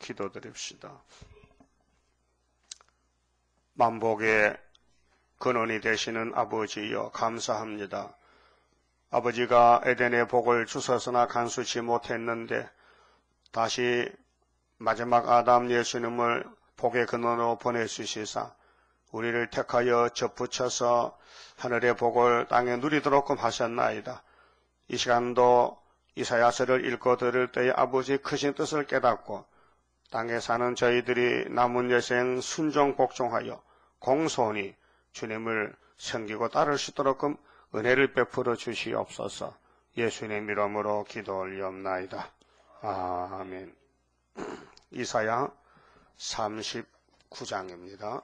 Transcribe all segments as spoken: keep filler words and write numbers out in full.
기도드립시다. 만복의 근원이 되시는 아버지여 감사합니다. 아버지가 에덴의 복을 주셨으나 간수치 못했는데 다시 마지막 아담 예수님을 복의 근원으로 보내주시사 우리를 택하여 접붙여서 하늘의 복을 땅에 누리도록 하셨나이다. 이 시간도 이사야서를 읽고 들을 때에 아버지의 크신 뜻을 깨닫고 땅에 사는 저희들이 남은 여생 순종 복종하여 공손히 주님을 섬기고 따를 수 있도록 은혜를 베풀어 주시옵소서. 예수님 이름으로 기도 올리옵나이다. 아멘. 이사야 삼십구 장입니다.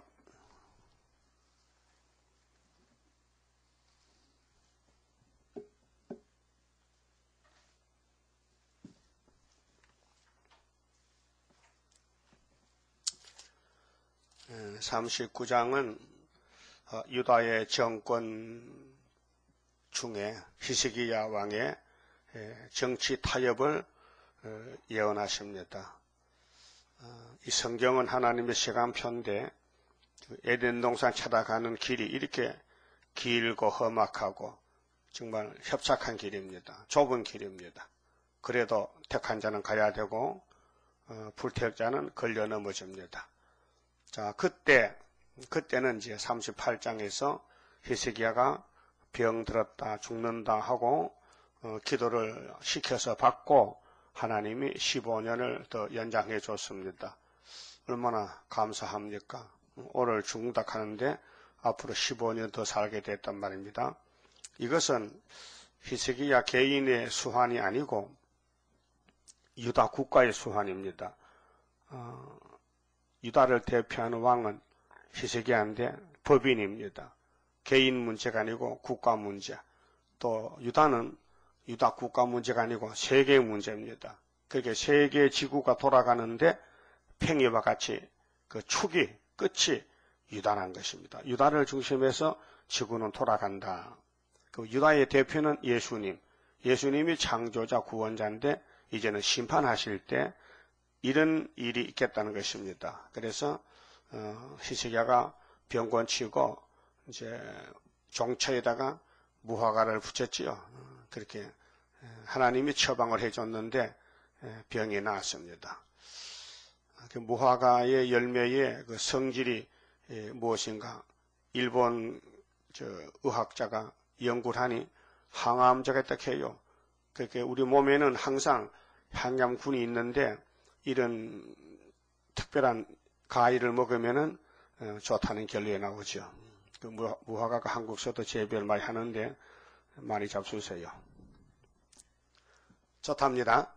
삼십구 장은 유다의 정권 중에 히스기야 왕의 정치 타협을 예언하십니다. 이 성경은 하나님의 시간표인데 에덴 동산 찾아가는 길이 이렇게 길고 험악하고 정말 협착한 길입니다. 좁은 길입니다. 그래도 택한 자는 가야 되고 불택자는 걸려 넘어집니다. 자, 그때, 그때는 이제 삼십팔 장에서 히스기야가 병 들었다, 죽는다 하고, 어, 기도를 시켜서 받고, 하나님이 십오 년을 더 연장해 줬습니다. 얼마나 감사합니까? 오늘 죽는다 하는데, 앞으로 십오 년 더 살게 됐단 말입니다. 이것은 히스기야 개인의 수환이 아니고, 유다 국가의 수환입니다. 어, 유다를 대표하는 왕은 히스기야인데 법인입니다. 개인 문제가 아니고 국가 문제. 또 유다는 유다 국가 문제가 아니고 세계 문제입니다. 그렇게 세계 지구가 돌아가는데 팽이와 같이 그 축이 끝이 유다란 것입니다. 유다를 중심해서 지구는 돌아간다. 그 유다의 대표는 예수님. 예수님이 창조자 구원자인데 이제는 심판하실 때 이런 일이 있겠다는 것입니다. 그래서 어, 히스기야가 병권 치고 이제 종처에다가 무화과를 붙였지요. 그렇게 하나님이 처방을 해줬는데 병이 나았습니다. 그 무화과의 열매의 그 성질이 무엇인가? 일본 저 의학자가 연구를 하니 항암제가 딱 해요. 그렇게 우리 몸에는 항상 항암군이 있는데 이런 특별한 과일을 먹으면은 좋다는 결론이 나오죠. 그 무화과가 한국서도 재배를 많이 하는데 많이 잡수세요. 좋답니다.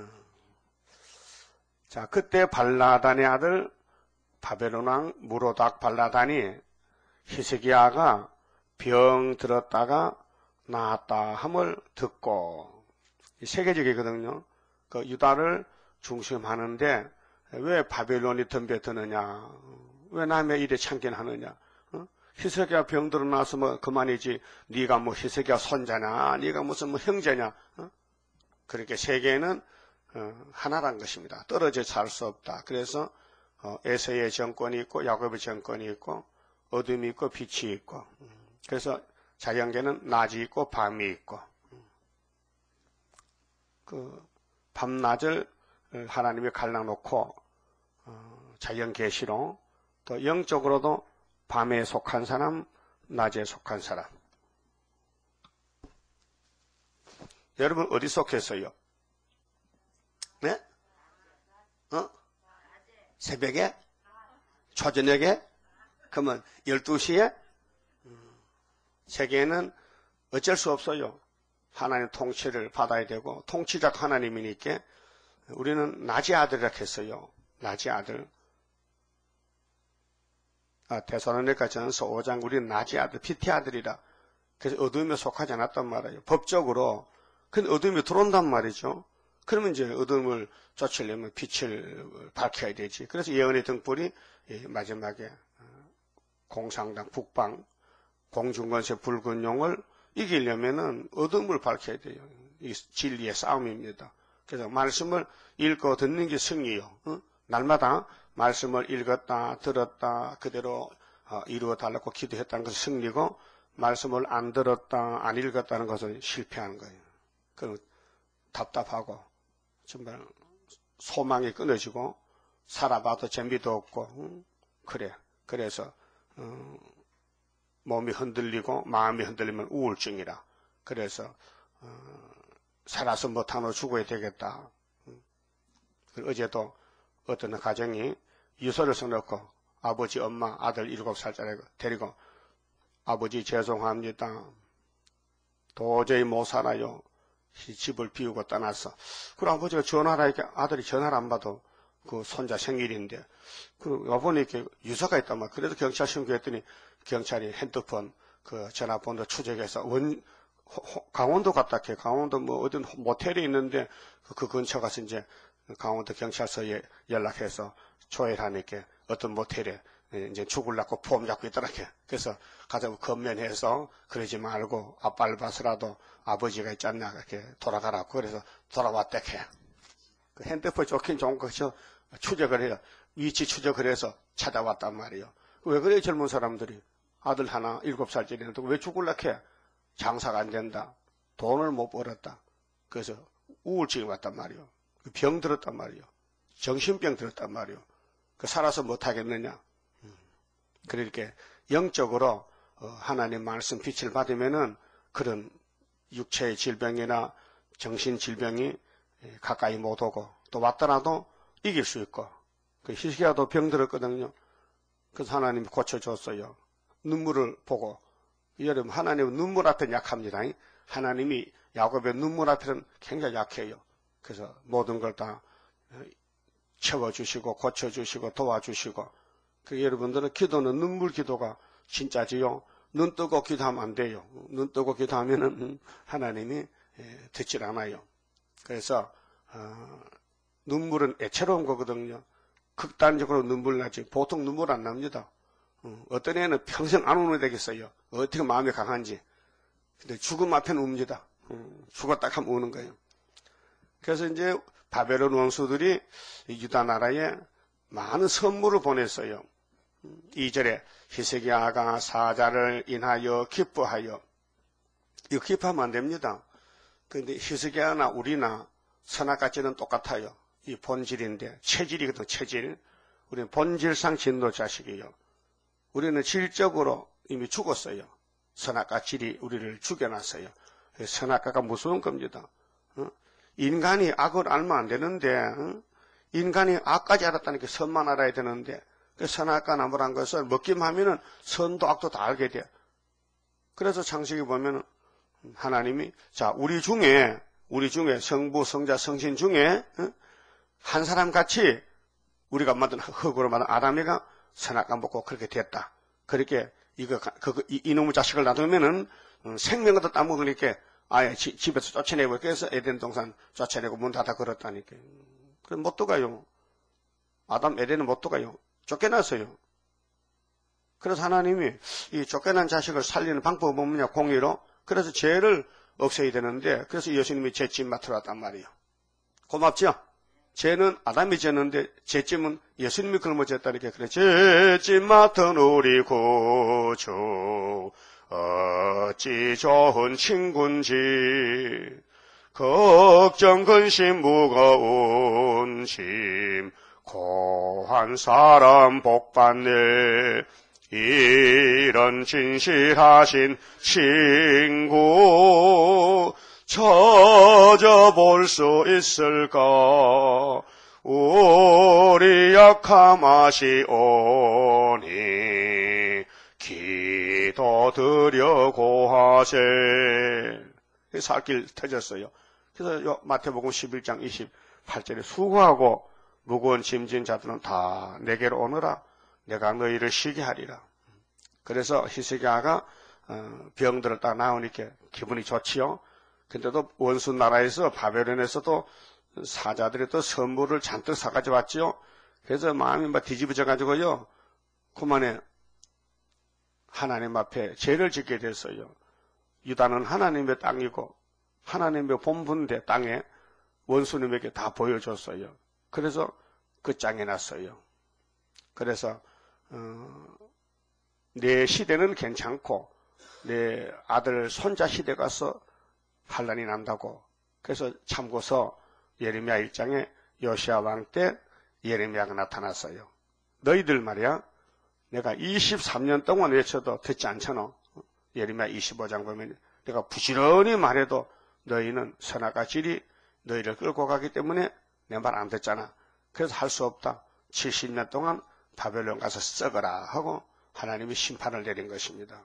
자, 그때 발라단의 아들 바벨론 왕 무로닥 발라단이 히스기야가 병 들었다가 나았다 함을 듣고 세계적이거든요. 그 유다를 중심하는데 왜 바벨론이 덤벼드느냐? 왜 남의 일에 참견하느냐? 어? 히스기야 병들어 나서 뭐 그만이지. 네가 뭐 히스기야 손자냐? 네가 무슨 뭐 형제냐? 어? 그렇게 세계는 어, 하나란 것입니다. 떨어져 살 수 없다. 그래서 어, 에서의 정권이 있고 야곱의 정권이 있고 어둠이 있고 빛이 있고 그래서 자연계는 낮이 있고 밤이 있고 그 밤낮을 하나님이 갈라놓고 어, 자연 계시로 또 영적으로도 밤에 속한 사람, 낮에 속한 사람. 여러분 어디 속했어요? 네? 어? 새벽에? 초저녁에? 그러면 열두 시에? 세계에는 어쩔 수 없어요. 하나님 통치를 받아야 되고 통치자가 하나님이니까 우리는 낮의 아들이라 했어요. 낮의 아들. 아, 데살로니가 전서 오 장 우리는 낮의 아들, 빛의 아들이라. 그래서 어둠에 속하지 않았단 말이에요. 법적으로. 근데 어둠이 들어온단 말이죠. 그러면 이제 어둠을 쫓으려면 빛을 밝혀야 되지. 그래서 예언의 등불이 마지막에 공상당, 북방, 공중권세 붉은 용을 이기려면은 어둠을 밝혀야 돼요. 이 진리의 싸움입니다. 그래서 말씀을 읽고 듣는 게 승리요. 어? 날마다 말씀을 읽었다 들었다 그대로 이루어 달라고 기도했다는 것은 승리고, 말씀을 안 들었다 안 읽었다는 것은 실패하는 거예요. 그 답답하고 정말 소망이 끊어지고 살아봐도 재미도 없고, 응? 그래. 그래서 어, 몸이 흔들리고 마음이 흔들리면 우울증이라. 그래서 어, 살아서 못하노 죽어야 되겠다. 응? 어제도 어떤 가정이 유서를 써놓고 아버지, 엄마, 아들 일곱 살짜리 데리고 아버지 죄송합니다. 도저히 못 살아요. 집을 비우고 떠났어. 그럼 아버지가 전화를 하니까 아들이 전화를 안 받아. 그 손자 생일인데. 그리고 와보니 이렇게 유서가 있단 말이야. 그래도 경찰 신고했더니 경찰이 핸드폰 그 전화번호 추적해서 원, 호, 강원도 갔다 해. 강원도 뭐 어딘 모텔이 있는데 그 근처 가서 이제 강원도 경찰서에 연락해서 조회하니까 어떤 모텔에 이제 죽을라고 폼 잡고 있더라. 그래서 가서 건면해서 그러지 말고 아빠를 봐서라도 아버지가 있지 않나 이렇게 돌아가라고. 그래서 돌아왔다 해. 그 핸드폰 좋긴 좋은 것이죠. 추적을 해요. 위치 추적을 해서 찾아왔단 말이에요. 왜 그래 젊은 사람들이 아들 하나 일곱 살짜리인데 왜 죽을라 해? 장사가 안 된다. 돈을 못 벌었다. 그래서 우울증이 왔단 말이에요. 병 들었단 말이에요. 정신병 들었단 말이에요. 그 살아서 못하겠느냐. 그렇게 영적으로 하나님 말씀 빛을 받으면은 그런 육체의 질병이나 정신 질병이 가까이 못 오고, 또 왔더라도 이길 수 있고. 그 히스기야도 병 들었거든요. 그래서 하나님이 고쳐줬어요. 눈물을 보고. 여러분, 하나님은 눈물 앞에 약합니다. 하나님이 야곱의 눈물 앞에는 굉장히 약해요. 그래서 모든 걸 다 채워주시고 고쳐주시고 도와주시고. 그 여러분들은 기도는 눈물 기도가 진짜지요. 눈 뜨고 기도하면 안 돼요. 눈 뜨고 기도하면은 하나님이 듣질 않아요. 그래서 어, 눈물은 애처로운 거거든요. 극단적으로 눈물 나지 보통 눈물 안 납니다. 어, 어떤 애는 평생 안 우는 되겠어요. 어떻게 마음이 강한지. 근데 죽음 앞에는 웁니다. 어, 죽었다 하면 우는 거예요. 그래서 이제 바벨론 원수들이 유다 나라에 많은 선물을 보냈어요. 이 절에 히스기야가 사자를 인하여 기뻐하여. 이거 기뻐하면 안 됩니다. 그런데 히스기야나 우리나 선악과지는 똑같아요. 이 본질인데 체질이거든. 체질. 우리는 본질상 진노 자식이에요. 우리는 질적으로 이미 죽었어요. 선악과 질이 우리를 죽여놨어요. 선악과가 무서운 겁니다. 인간이 악을 알면 안 되는데, 인간이 악까지 알았다니까 선만 알아야 되는데, 선악과 나무란 것을 먹기만 하면은 선도 악도 다 알게 돼. 그래서 창세기 보면은 하나님이 자 우리 중에 우리 중에 성부, 성자, 성신 중에 한 사람 같이 우리가 만든 흙으로 만든 아담이가 선악과 먹고 그렇게 됐다. 그렇게 이거 그 이놈의 자식을 놔두면은 생명도 따먹으니까 아예 지, 집에서 쫓아내고 그래서 에덴 동산 쫓아내고 문 닫아 걸었다니까. 그럼 못 들어가요. 아담 에덴은 못 들어가요. 쫓겨났어요. 그래서 하나님이 이 쫓겨난 자식을 살리는 방법은 뭐냐? 공의로. 그래서 죄를 없애야 되는데, 그래서 예수님이 죄짐 맡으러 왔단 말이에요. 고맙죠? 죄는 아담이 졌는데 죄짐은 예수님이 걸머졌다니까. 그래. 죄짐 맡은 우리 구주 어찌 좋은 친군지 걱정 근심 무거운 짐 고한 사람 복받네. 이런 진실하신 친구 찾아볼 수 있을까? 우리 약함 아시오니 기도드려 고하세. 살길 터졌어요. 그래서 마태복음 십일 장 이십팔 절에 수고하고 무거운 짐진 자들은 다 내게로 오너라. 내가 너희를 쉬게 하리라. 그래서 히스기야가 병들을 딱 나오니까 기분이 좋지요. 근데도 원수 나라에서 바벨론에서도 사자들이 또 선물을 잔뜩 사가져 왔지요. 그래서 마음이 막 뒤집어져 가지고요. 그만에 하나님 앞에 죄를 짓게 됐어요. 유다는 하나님의 땅이고 하나님의 본분대 땅에 원수님에게 다 보여줬어요. 그래서 끝장이 났어요. 그래서 어, 내 시대는 괜찮고 내 아들 손자 시대 가서 환란이 난다고. 그래서 참고서 예레미야 일 장에 요시야 왕 때 예레미야가 나타났어요. 너희들 말이야, 내가 이십삼 년 동안 외쳐도 듣지 않잖아. 예레미야 이십오 장 보면 내가 부지런히 말해도 너희는 선악과 질이 너희를 끌고 가기 때문에 내 말 안 듣잖아. 그래서 할 수 없다. 칠십 년 동안 바벨론 가서 썩어라 하고 하나님이 심판을 내린 것입니다.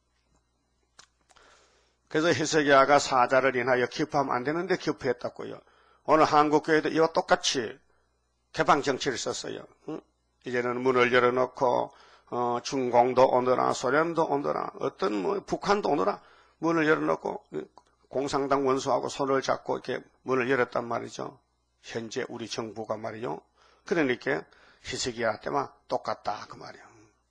그래서 히스기야가 사자를 인하여 기뻐하면 안 되는데 기뻐했다고요. 오늘 한국교회도 이와 똑같이 개방정치를 썼어요. 응? 이제는 문을 열어놓고 어, 중공도 오너라, 소련도 오너라, 어떤 뭐 북한도 오너라, 문을 열어놓고 공산당 원수하고 손을 잡고 이렇게 문을 열었단 말이죠. 현재 우리 정부가 말이죠. 그러니까 히스기야 때만 똑같다 그 말이에요.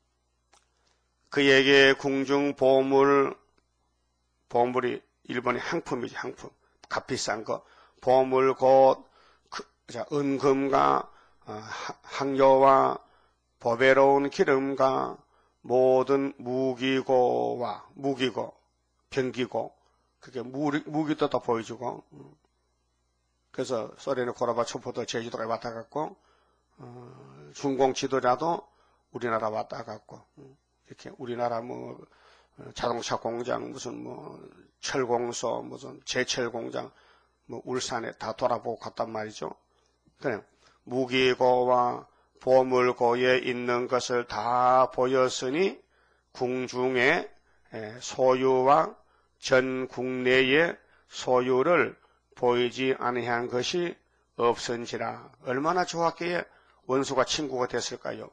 그에게 궁중 보물, 보물이 일본의 향품이지, 향품. 값비싼 거. 보물 곧 그, 자, 은금과 어, 항료와 보배로운 기름과 모든 무기고와 무기고, 병기고, 그게 무기, 무기도 다 보여주고. 그래서 소련의 고르바초프도 제주도에 왔다 갔고, 어, 중공 지도자도 우리나라 왔다 갔고, 이렇게 우리나라 뭐 자동차 공장, 무슨 뭐 철공소, 무슨 제철 공장, 뭐 울산에 다 돌아보고 갔단 말이죠. 그래, 무기고와 보물고에 있는 것을 다 보였으니 궁중의 소유와 전 국내의 소유를 보이지 아니한 것이 없은지라. 얼마나 좋았기에 원수가 친구가 됐을까요?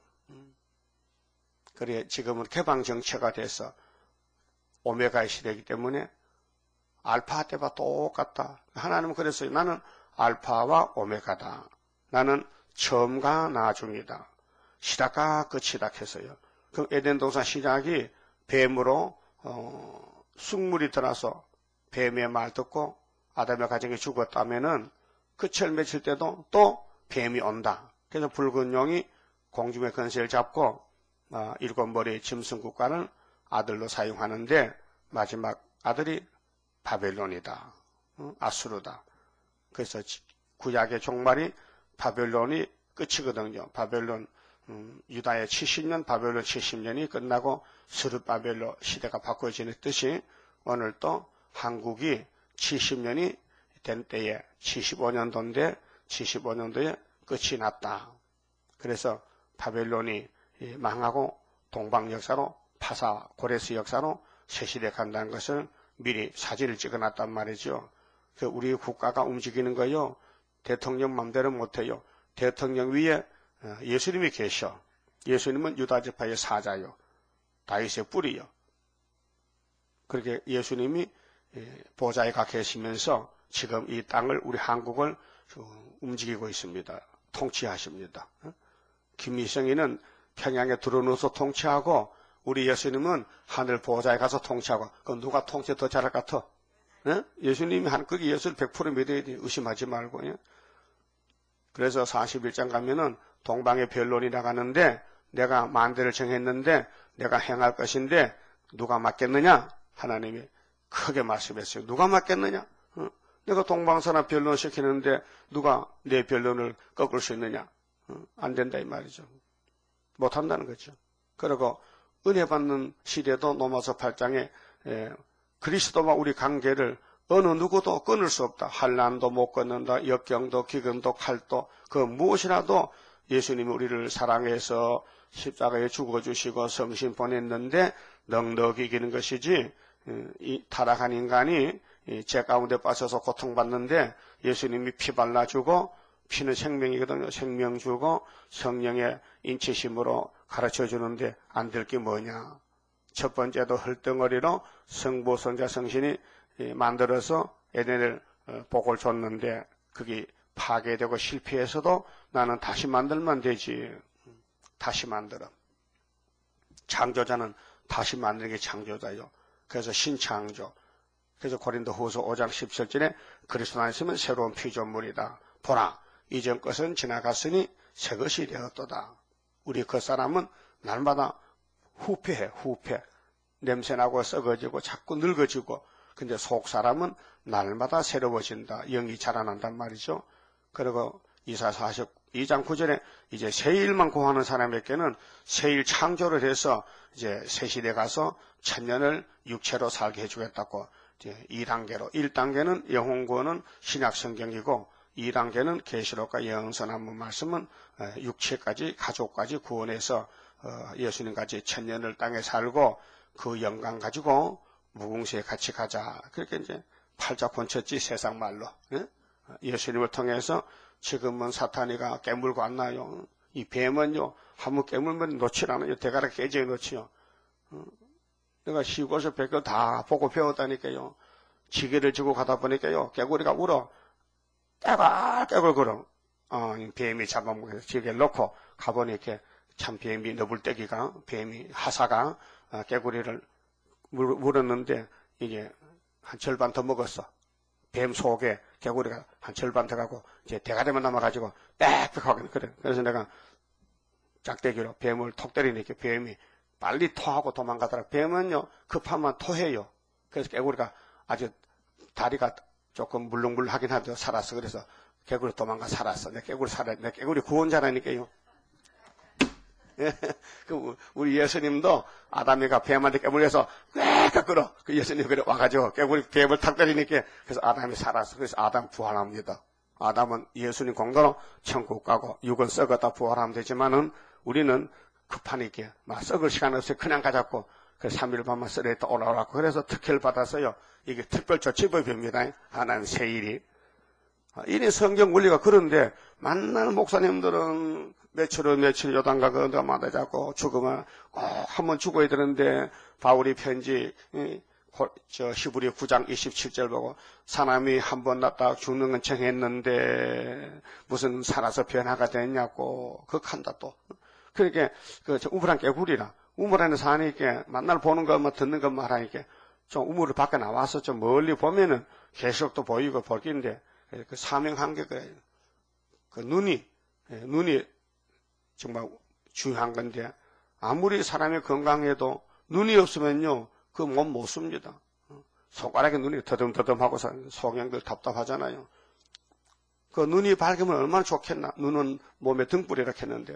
그래, 지금은 개방 정체가 돼서 오메가의 시대이기 때문에 알파 때와 똑같다. 하나님은 그랬어요. 나는 알파와 오메가다. 나는 처음과 나중이다. 시작과 끝이다 했어요. 그럼 에덴 동산 시작이 뱀으로 어, 쑥물이 들어서 뱀의 말 듣고 아담의 가정이 죽었다면은 끝을 맺힐 때도 또 뱀이 온다. 그래서 붉은 용이 공중의 권세를 잡고 어, 일곱 머리의 짐승 국가는 아들로 사용하는데 마지막 아들이 바벨론이다. 어? 아수르다. 그래서 구약의 종말이 바벨론이 끝이거든요. 바벨론 음, 유다의 칠십 년, 바벨론 칠십 년이 끝나고 스룹바벨론 시대가 바꿔지듯이 오늘 또 한국이 칠십 년이 된 때에 칠십오 년도인데 칠십오 년도에 끝이 났다. 그래서 바벨론이 망하고 동방 역사로 파사 고레스 역사로 새시대 간다는 것을 미리 사진을 찍어놨단 말이죠. 우리 국가가 움직이는 거요. 대통령 맘대로 못해요. 대통령 위에 예수님이 계셔. 예수님은 유다지파의 사자요. 다윗의 뿌리요. 그렇게 예수님이 보좌에 가 계시면서 지금 이 땅을, 우리 한국을 움직이고 있습니다. 통치하십니다. 김일성이는 평양에 들어누워서 통치하고 우리 예수님은 하늘 보좌에 가서 통치하고. 그럼 누가 통치 더 잘할 것 같아? 예? 예수님이 한, 그게 예수를 백 퍼센트 믿어야 돼. 의심하지 말고. 예? 그래서 사십일 장 가면은 동방의 변론이 나가는데 내가 만대를 정했는데 내가 행할 것인데 누가 맡겠느냐? 하나님이 크게 말씀했어요. 누가 맡겠느냐? 어? 내가 동방사나 변론 시키는데 누가 내 변론을 꺾을 수 있느냐? 어? 안 된다 이 말이죠. 못한다는 거죠. 그리고 은혜 받는 시대도 로마서 팔 장에 에, 그리스도와 우리 관계를 어느 누구도 끊을 수 없다. 환난도 못 끊는다. 역경도 기근도 칼도 그 무엇이라도 예수님이 우리를 사랑해서 십자가에 죽어주시고 성신 보냈는데 넉넉히 이기는 것이지 이 타락한 인간이 죄 가운데 빠져서 고통받는데 예수님이 피 발라주고 피는 생명이거든요. 생명 주고 성령의 인치심으로 가르쳐주는데 안 될 게 뭐냐. 첫 번째도 헐덩어리로 성부, 성자, 성신이 만들어서 에덴을 복을 줬는데 그게 파괴되고 실패해서도 나는 다시 만들면 되지. 다시 만들어. 창조자는 다시 만드는 게 창조자요. 그래서 신창조. 그래서 고린도후서 오 장 십칠 절에 그리스도 안에 있으면 새로운 피조물이다. 보라, 이전 것은 지나갔으니 새 것이 되었도다. 우리 겉사람은 날마다 후패해, 후패. 냄새나고 썩어지고 자꾸 늙어지고, 근데 속사람은 날마다 새로워진다. 영이 자라난단 말이죠. 그리고 이사 사십이 장 구 절에 이제 새 일만 구하는 사람에게는 새 일 창조를 해서 이제 새 시대 가서 천년을 육체로 살게 해주겠다고, 이제 이 단계로, 일 단계는 영혼구원은 신약 성경이고, 이 단계는 계시록과 영선한문 말씀은 육체까지, 가족까지 구원해서 예수님까지 천년을 땅에 살고 그 영광 가지고 무궁시에 같이 가자. 그렇게 이제 팔자 권쳤지, 세상 말로. 예수님을 통해서 지금은 사탄이가 깨물고 안 나요. 이 뱀은요, 한번 깨물면 놓질 않아요. 대가리 깨져 놓지요. 내가 시골에서 백걸 다 보고 배웠다니까요. 지게를 지고 가다 보니까요, 개구리가 울어. 깨글, 깨글 걸어. 어, 뱀이 잡아먹어서 지게를 놓고 가보니 이렇게 참 뱀이 너불떼기가, 뱀이, 하사가 어, 개구리를 물, 물었는데 이게 한 절반 더 먹었어. 뱀 속에 개구리가 한 절반 더 가고 이제 대가리만 남아가지고 빽빽하게 그래. 그래서 내가 짝대기로 뱀을 톡 때리니까 뱀이 빨리 토하고 도망가더라. 뱀은요, 급하면 토해요. 그래서 개구리가 아주 다리가 조금 물렁물렁하긴 하죠. 살았어. 그래서 개구리 도망가 살았어. 내 개구리 살아. 내 개구리 구원자라니까요. 그 우리 예수님도 아담이가 뱀한테 깨물려서 꽥 끌어. 그 예수님 그래 와가지고 개구리 뱀을 탁 때리니까 그래서 아담이 살았어. 그래서 아담 부활합니다. 아담은 예수님 공로로 천국 가고 육은 썩었다 부활하면 되지만은 우리는 급하니까 막 썩을 시간 없이 그냥 가자고 그 삼 일 밤만 쓰레기 올라오라고 그래서 특혜를 받았어요. 이게 특별 조치법입니다. 하나님 새 일이. 이니 성경 원리가 그런데 만날 목사님들은 며칠을 며칠 요단가 건너마다 자고 죽으면 꼭 한번 죽어야 되는데 바울이 편지 저 히브리 구 장 이십칠 절 보고 사람이 한 번 났다 죽는 건 정했는데 무슨 살아서 변화가 됐냐고 극한다 또. 그러니까 그 우물한 개구리라 우물 안에 사니까 만날 보는 것만 듣는 것만 하니까 좀 우물을 밖에 나와서 좀 멀리 보면은 계속도 보이고 볼 긴데 그 사명한 게 그래요. 그 눈이 눈이 정말 중요한 건데 아무리 사람이 건강해도 눈이 없으면요 그 몸 못 씁니다. 손가락에 눈이 더듬더듬하고 소경들 답답하잖아요. 그 눈이 밝으면 얼마나 좋겠나. 눈은 몸에 등불이라 했는데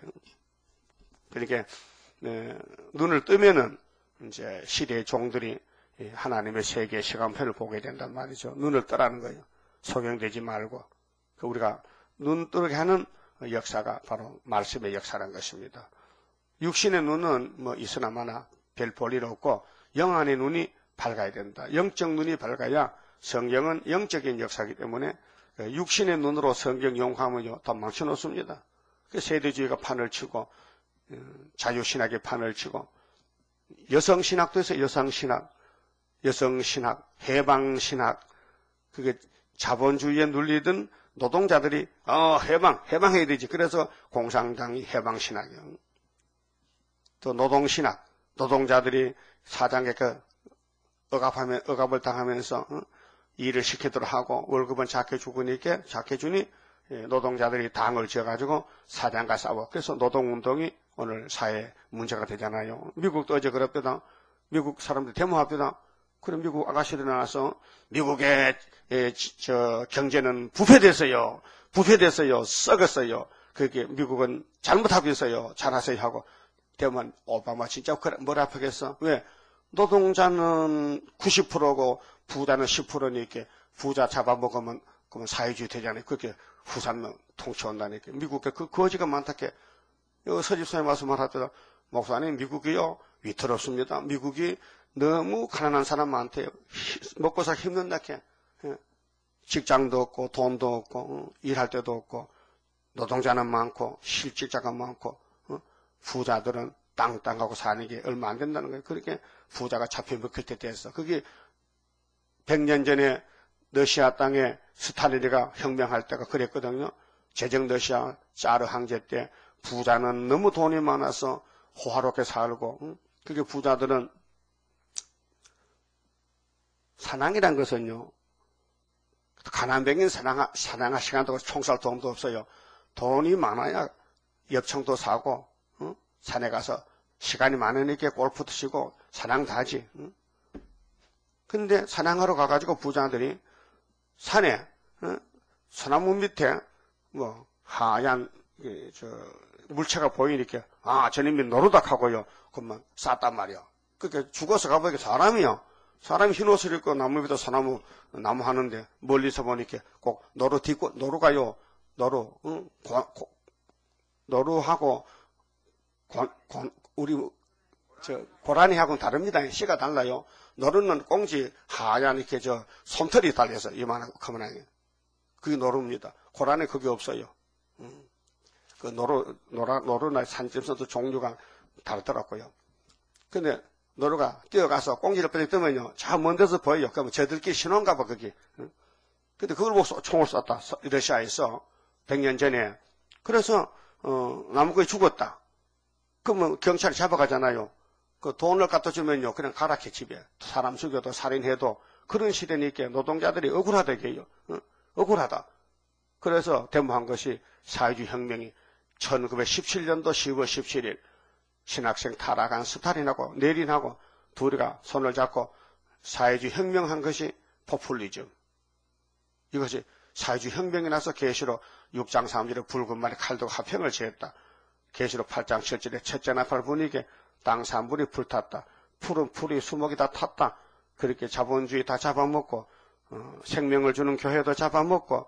그러니까 네, 눈을 뜨면은 이제 시대의 종들이 하나님의 세계 시간표를 보게 된단 말이죠. 눈을 뜨라는 거예요. 소경되지 말고 그 우리가 눈 뜨게 하는 역사가 바로 말씀의 역사라는 것입니다. 육신의 눈은 뭐 있으나마나 별 볼일 없고 영안의 눈이 밝아야 된다. 영적 눈이 밝아야 성경은 영적인 역사이기 때문에 육신의 눈으로 성경 용하면요 다 망쳐놓습니다. 세대주의가 판을 치고 자유신학의 판을 치고 여성신학도 있어요. 여성신학, 여성신학, 해방신학 그게 자본주의에 눌리던 노동자들이 어 해방, 해방해야 되지. 그래서 공산당이 해방신학이요. 또 노동신학, 노동자들이 사장에 그 억압하면 억압을 당하면서 어? 일을 시키도록 하고 월급은 작게 주니까 작게 주니 노동자들이 당을 지어가지고 사장과 싸워. 그래서 노동운동이 오늘 사회 문제가 되잖아요. 미국도 어제 그랬거든. 미국 사람들 데모합니다. 그럼 미국 아가씨들 나와서 미국의 에, 저 경제는 부패됐어요. 부패됐어요. 썩었어요. 그게 미국은 잘못하고 있어요. 잘하세요 하고 되면 오바마 진짜 뭘 아프겠어? 왜? 노동자는 구십 퍼센트고 부자는 십 퍼센트니까 부자 잡아먹으면 그러면 사회주의 되잖아요. 그렇게 후산은 통치한다니까. 미국에 그 거지가 많다게. 여기 서집사님 와서 말하더라. 목사님 미국이요 위태롭습니다. 미국이 너무 가난한 사람한테 먹고 살기 힘든다게. 직장도 없고 돈도 없고 일할 데도 없고 노동자는 많고 실직자가 많고 부자들은 땅땅하고 사는 게 얼마 안 된다는 거예요. 그렇게 부자가 잡혀먹힐 때 됐어. 그게 백 년 전에 러시아 땅에 스탈린이가 혁명할 때가 그랬거든요. 제정 러시아 짜르 황제 때 부자는 너무 돈이 많아서 호화롭게 살고 그게 부자들은 사랑이란 것은요. 가난뱅이는 사랑하, 사랑할 시간도 없고 총살 돈도 없어요. 돈이 많아야 엽청도 사고, 어? 산에 가서 시간이 많으니까 골프도 치고 사냥도 하지. 어? 근데 사냥하러 가가지고 부자들이 산에, 어? 소나무 밑에 뭐 하얀 저 물체가 보이니까 아 저놈이 노르다 하고요. 그만 쌌단 말이야. 그러니까 죽어서 가보니까 사람이요. 사람이 흰 옷을 입고 나무 밑에 소나무 나무 하는데 멀리서 보니까 꼭 노루 딛고 노루 가요. 노루, 응? 고, 고, 노루하고 고, 고, 우리 저 고라니하고는 다릅니다. 씨가 달라요. 노루는 꽁지 하얀 이렇게 저 솜털이 달려서 이만하고 커먼하게 그게 노루입니다. 고라니 그게 없어요. 음. 그 노루 노라 노루나 산짐승도 종류가 다르더라고요. 근데 노루가 뛰어가서 꽁지를 빨리 뜨면요, 저 먼 데서 보여요. 그러면 저들끼리 신호인가 봐 그게. 응? 근데 그걸 보고 총을 쐈다. 러시아에서 백 년 전에. 그래서 어, 나무꾼이 죽었다. 그러면 경찰이 잡아가잖아요. 그 돈을 갖다 주면요, 그냥 가라케 집에. 사람 죽여도 살인해도 그런 시대니까 노동자들이 억울하다게요. 응? 억울하다. 그래서 데모한 것이 사회주의 혁명이 천구백십칠 년도 시월 십칠일 신학생 타락한 스탈린하고 레닌하고 둘이가 손을 잡고 사회주의 혁명한 것이 포퓰리즘. 이것이 사회주의 혁명이 나서 계시록 육 장 삼 절에 붉은 말에 칼도 화평을 지었다. 계시록 팔 장 칠 절에 첫째 나팔 분위기에 땅 산불이 불탔다. 푸른 풀이 수목이 다 탔다. 그렇게 자본주의 다 잡아먹고 어, 생명을 주는 교회도 잡아먹고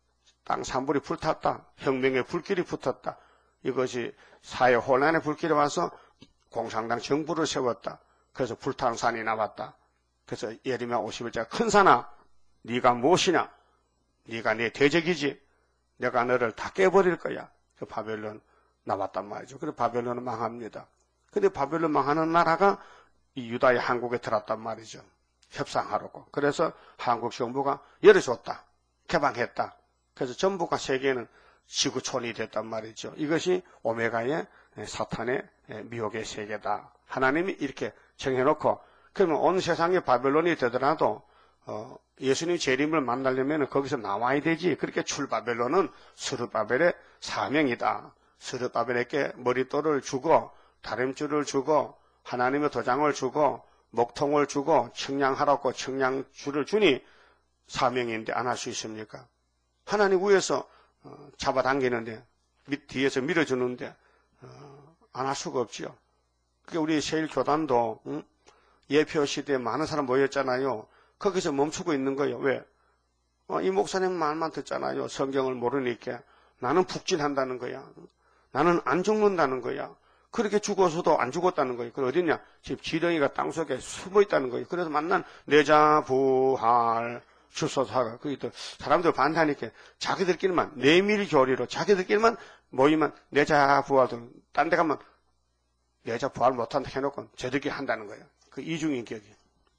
땅 산불이 불탔다. 혁명의 불길이 붙었다. 이것이 사회 혼란의 불길이 와서 공산당 정부를 세웠다. 그래서 불타는 산이 나왔다. 그래서 예레미야 오십일 장 큰 산아 네가 무엇이냐? 네가 내 대적이지. 내가 너를 다 깨버릴 거야. 그 바벨론 나왔단 말이죠. 그래서 바벨론은 망합니다. 근데 바벨론 망하는 나라가 이 유다의 한국에 들었단 말이죠. 협상하려고. 그래서 한국 정부가 열어줬다. 개방했다. 그래서 전부가 세계는 지구촌이 됐단 말이죠. 이것이 오메가의 사탄의 미혹의 세계다. 하나님이 이렇게 정해놓고, 그러면 온 세상에 바벨론이 되더라도 어, 예수님 재림을 만나려면 거기서 나와야 되지. 그렇게 출바벨론은 스룹바벨의 사명이다. 스룹바벨에게 머릿돌을 주고 다림줄을 주고 하나님의 도장을 주고 목통을 주고 측량하라고 측량줄을 주니 사명인데 안 할 수 있습니까? 하나님 위에서 어, 잡아당기는데 밑 뒤에서 밀어주는데 어, 안 할 수가 없지요. 그게 우리 세일교단도 응? 예표 시대에 많은 사람 모였잖아요. 거기서 멈추고 있는 거예요. 왜? 어, 이 목사님 말만 듣잖아요. 성경을 모르니까. 나는 북진한다는 거야. 나는 안 죽는다는 거야. 그렇게 죽어서도 안 죽었다는 거예요. 그 어딨냐? 지금 지렁이가 땅속에 숨어 있다는 거예요. 그래서 만난 내자 부활 출소사가 거기 또 사람들 반대하니까 자기들끼리만 내밀 교리로 자기들끼리만 모이면 내자 부활도 딴 데 가면 내자 부활 못한다 해놓고 저들끼리 한다는 거예요. 그 이중인격이.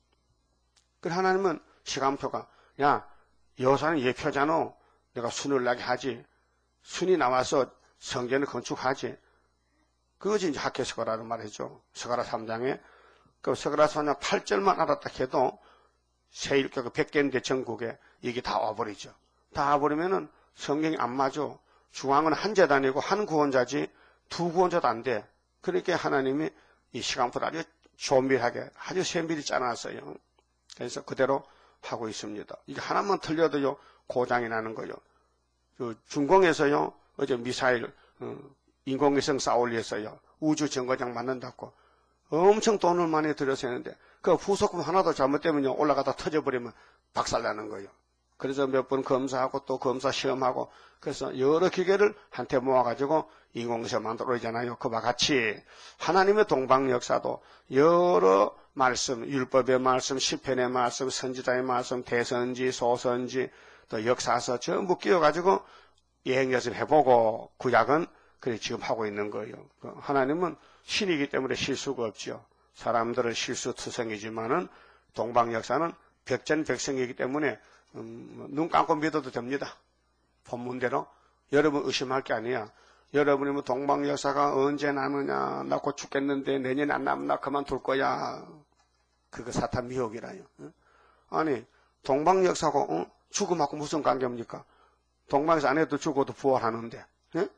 그래 하나님은 시간표가 야 여호사는 예표잖아. 내가 순을 나게 하지. 순이 나와서 성전을 건축하지. 그것이 이제 학교서가라는 말이죠. 서가라 삼 장에 그 서가라 삼 장 팔 절만 알았다 해도 세일교가 백 개인데 전국에 이게 다 와버리죠. 다 와버리면은 성경이 안 맞아. 중앙은 한 재단이고 한 구원자지 두 구원자도 안 돼. 그렇게 하나님이 이 시간표를 아주 조밀하게 아주 세밀히 짜놨어요. 그래서 그대로 하고 있습니다. 이게 하나만 틀려도요 고장이 나는 거예요. 그 중공에서요 어제 미사일 어, 인공위성 쏴올렸어요. 우주 정거장 만든다고 엄청 돈을 많이 들여서 했는데 그 후속품 하나도 잘못되면요 올라가다 터져버리면 박살나는 거예요. 그래서 몇 번 검사하고 또 검사 시험하고 그래서 여러 기계를 한테 모아가지고 인공위성 만들어오잖아요. 그와 같이 하나님의 동방 역사도 여러 말씀, 율법의 말씀, 시편의 말씀, 선지자의 말씀, 대선지, 소선지, 또 역사서 전부 끼워가지고 여행연습 해보고 구약은 그래 지금 하고 있는 거예요. 하나님은 신이기 때문에 실수가 없죠. 사람들은 실수투성이지만은 동방 역사는 백전백승이기 때문에 음, 눈 감고 믿어도 됩니다. 본문대로 여러분 의심할 게 아니야. 여러분이 뭐 동방 역사가 언제 나느냐, 나 곧 죽겠는데 내년에 안 나면 나 그만둘 거야. 그거 사탄 미혹이라요. 아니 동방 역사고 어? 죽음하고 무슨 관계입니까? 동방에서 안 해도 죽어도 부활하는데. 예?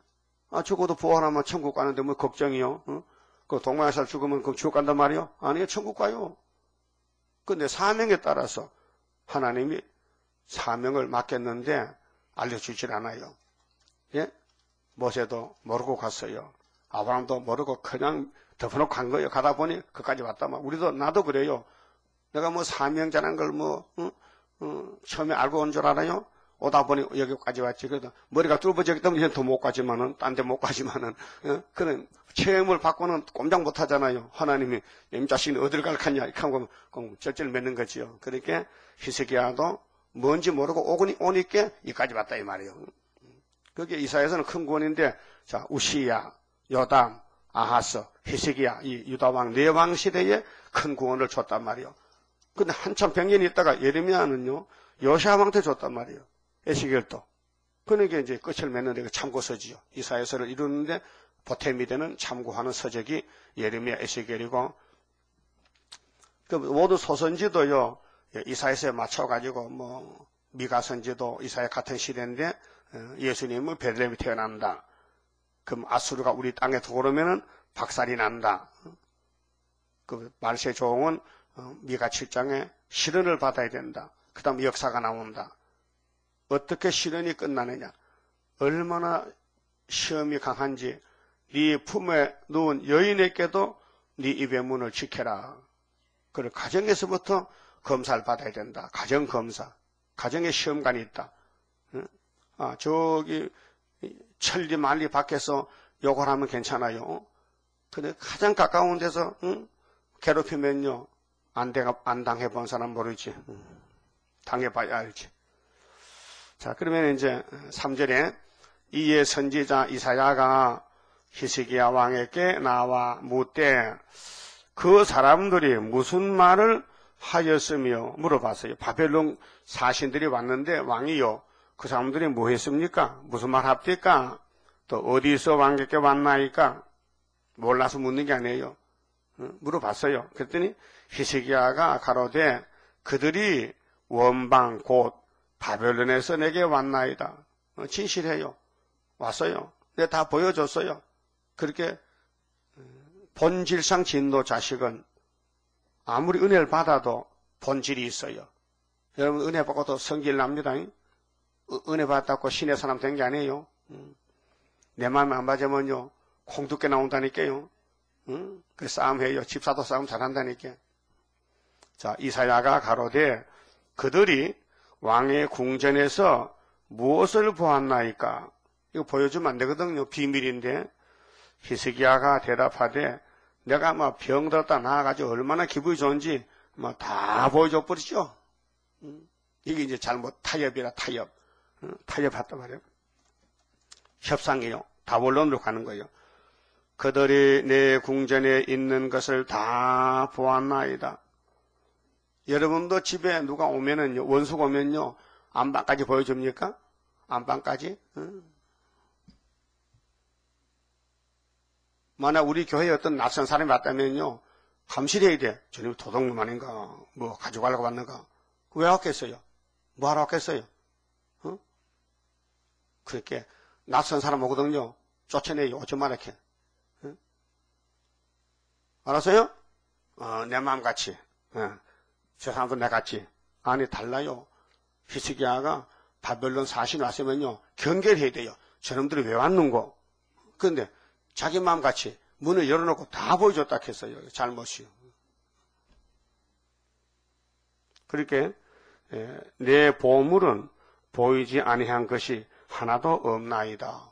아, 죽어도 부활하면 천국 가는데 뭐 걱정이요? 어? 그 동방에서 죽으면 그 지옥 간단 말이요? 아니요, 천국 가요. 근데 사명에 따라서 하나님이 사명을 맡겼는데 알려주질 않아요. 예? 모세도 모르고 갔어요. 아브라함도 모르고 그냥 덮어놓고 간 거예요. 가다 보니 그까지 왔다만. 우리도, 나도 그래요. 내가 뭐 사명자라는 걸 뭐, 어? 어, 처음에 알고 온 줄 알아요? 오다 보니 여기까지 왔지. 그래도 머리가 뚫어졌기 때문에 이제 더 못 가지만은, 딴 데 못 가지만은, 어? 그런 체험을 받고는 꼼짝 못 하잖아요. 하나님이, 이 자식이 어딜 갈 거냐, 이렇게 하고, 그럼 절절 맺는 거지요. 그러니까 히스기야도 뭔지 모르고 오니, 오니까 이까지 왔다, 이 말이에요. 그게 이사야서는 큰 구원인데, 자, 우시야, 요담, 아하스, 히스기야, 이 유다왕 네 왕 시대에 큰 구원을 줬단 말이에요. 근데 한참 백년이 있다가 예레미야는요, 요시아왕한테 줬단 말이에요. 에스겔도. 그러니까 이제 끝을 맺는데 그 참고서지요. 이사야서를 이루는데 보탬이 되는 참고하는 서적이 예레미야, 에스겔이고, 그 모두 소선지도요, 이사야서에 맞춰가지고 뭐 미가 선지도 이사야 같은 시대인데 예수님은 베들레헴에 태어난다. 그럼 아수르가 우리 땅에 들어오면은 박살이 난다. 그 말세 종은 미가 칠 장에 시련을 받아야 된다. 그 다음 역사가 나온다. 어떻게 시련이 끝나느냐. 얼마나 시험이 강한지 네 품에 누운 여인에게도 네 입의 문을 지켜라. 그걸 가정에서부터 검사를 받아야 된다. 가정검사. 가정에 시험관이 있다. 아, 저기 천리 만리 밖에서 욕을 하면 괜찮아요. 근데 가장 가까운 데서 응? 괴롭히면요. 안, 당, 안 당해본 사람 모르지. 당해봐야 알지. 자, 그러면 이제 삼 절에 이에 선지자 이사야가 히스기야 왕에게 나와 묻되 그 사람들이 무슨 말을 하였으며 물어봤어요. 바벨론 사신들이 왔는데 왕이요. 그 사람들이 뭐 했습니까? 무슨 말 합니까? 또 어디서 왕에게 왔나이까? 몰라서 묻는 게 아니에요. 물어봤어요. 그랬더니 히스기야가 가로되 그들이 원방 곧 바벨론에서 내게 왔나이다. 진실해요. 왔어요. 내가 다 보여줬어요. 그렇게 본질상 진노 자식은 아무리 은혜를 받아도 본질이 있어요. 여러분 은혜 받고도 성질 납니다. 은혜 받았다고 신의 사람 된 게 아니에요. 내 마음에 안 맞으면요 콩두께 나온다니까요. 응? 그 싸움해요. 집사도 싸움 잘한다니까. 자, 이사야가 가로되 그들이 왕의 궁전에서 무엇을 보았나이까? 이거 보여주면 안 되거든요. 비밀인데. 히스기야가 대답하되 내가 막 병들었다 나와가지고 얼마나 기분이 좋은지 막 다 보여줘 버리죠. 응? 이게 이제 잘못 타협이라 타협. 응? 타협했단 말이에요. 협상이요. 다원론으로 가는 거예요. 그들이 내 궁전에 있는 것을 다 보았나이다. 여러분도 집에 누가 오면은요, 원수가 오면요, 안방까지 보여줍니까? 안방까지? 응. 만약 우리 교회에 어떤 낯선 사람이 왔다면요, 감시해야 돼. 저놈이 도둑놈 아닌가? 뭐 가져가려고 왔는가? 왜 왔겠어요? 뭐 하러 왔겠어요? 어? 그렇게 낯선 사람 오거든요. 쫓아내요. 오지 말아게. 어? 알았어요? 어, 내 마음같이. 어. 저 사람도 내같이. 아니 달라요. 히스기야가 바벨론 사신 왔으면요. 경계해야 돼요. 저놈들이 왜 왔는고. 그런데 자기 마음같이 문을 열어놓고 다 보여줬다 했어요. 잘못이요. 그렇게 내 보물은 보이지 아니한 것이 하나도 없나이다.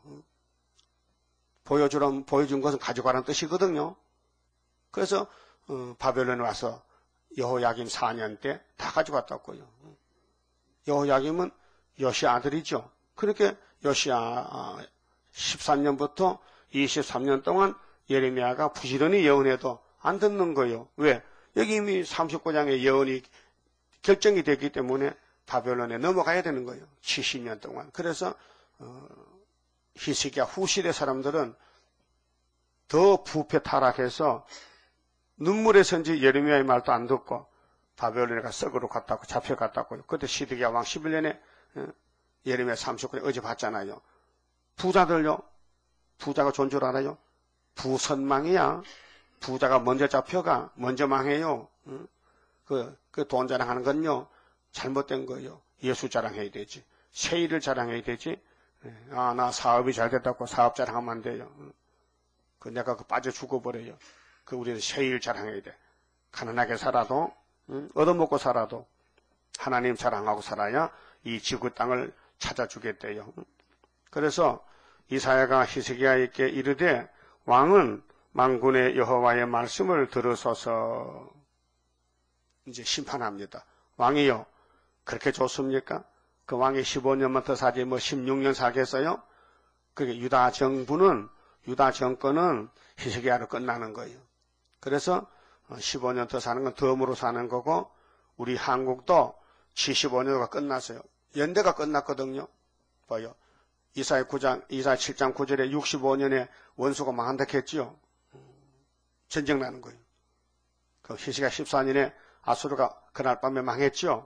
보여주란 보여준 것은 가져가라는 뜻이거든요. 그래서 어, 바벨론에 와서 여호야김 사 년 때 다 가져갔다고요. 여호야김은 요시야 아들이죠. 그렇게 요시야 십삼 년부터 이십삼 년 동안 예레미야가 부지런히 예언해도 안 듣는 거예요. 왜? 여기 이미 삼십구 장의 예언이 결정이 됐기 때문에 바벨론에 넘어가야 되는 거예요. 칠십 년 동안. 그래서 어, 히스기야 후시대 사람들은 더 부패 타락해서 눈물의 선지 예레미야의 말도 안 듣고 바벨론에 가 썩으로 갔다고 잡혀갔다고요. 그때 시드기야 왕 십일 년에 예레미야 삼십구 년 어제 봤잖아요. 부자들요. 부자가 좋은 줄 알아요? 부선망이야. 부자가 먼저 잡혀가, 먼저 망해요. 응? 그, 그 돈 자랑하는 건요, 잘못된 거예요. 예수 자랑해야 되지. 세일을 자랑해야 되지. 아, 나 사업이 잘 됐다고 사업 자랑하면 안 돼요. 그 내가 그 빠져 죽어버려요. 그 우리는 세일 자랑해야 돼. 가난하게 살아도, 응? 얻어먹고 살아도 하나님 자랑하고 살아야 이 지구 땅을 찾아주겠대요. 그래서 이사야가 히스기야에게 이르되 왕은 만군의 여호와의 말씀을 들으소서. 이제 심판합니다. 왕이요, 그렇게 좋습니까? 그 왕이 십오 년만 더 사지 뭐 십육 년 살겠어요? 그게 유다 정부는, 유다 정권은 히스기야로 끝나는 거예요. 그래서 십오 년 더 사는 건 덤으로 사는 거고, 우리 한국도 칠십오 년가 끝났어요. 연대가 끝났거든요. 봐요. 이사야 구 장, 이사야 칠 장 구 절에 육십오 년에 원수가 망한다 했지요. 전쟁 나는 거예요. 그 히스기야 십사 년에 아수르가 그날 밤에 망했죠.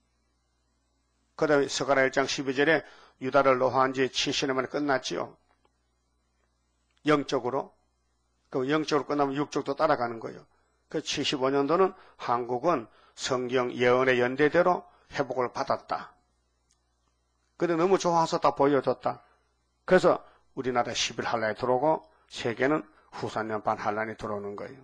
그 다음에 스가랴 일 장 십이 절에 유다를 노화한 지 칠십 년 만에 끝났지요. 영적으로. 그 영적으로 끝나면 육적도 따라가는 거예요. 그 칠십오 년도는 한국은 성경 예언의 연대대로 회복을 받았다. 근데 너무 좋아서 다 보여줬다. 그래서 우리나라 십일 한란이 들어오고 세계는 후삼년 반 한란이 들어오는 거예요.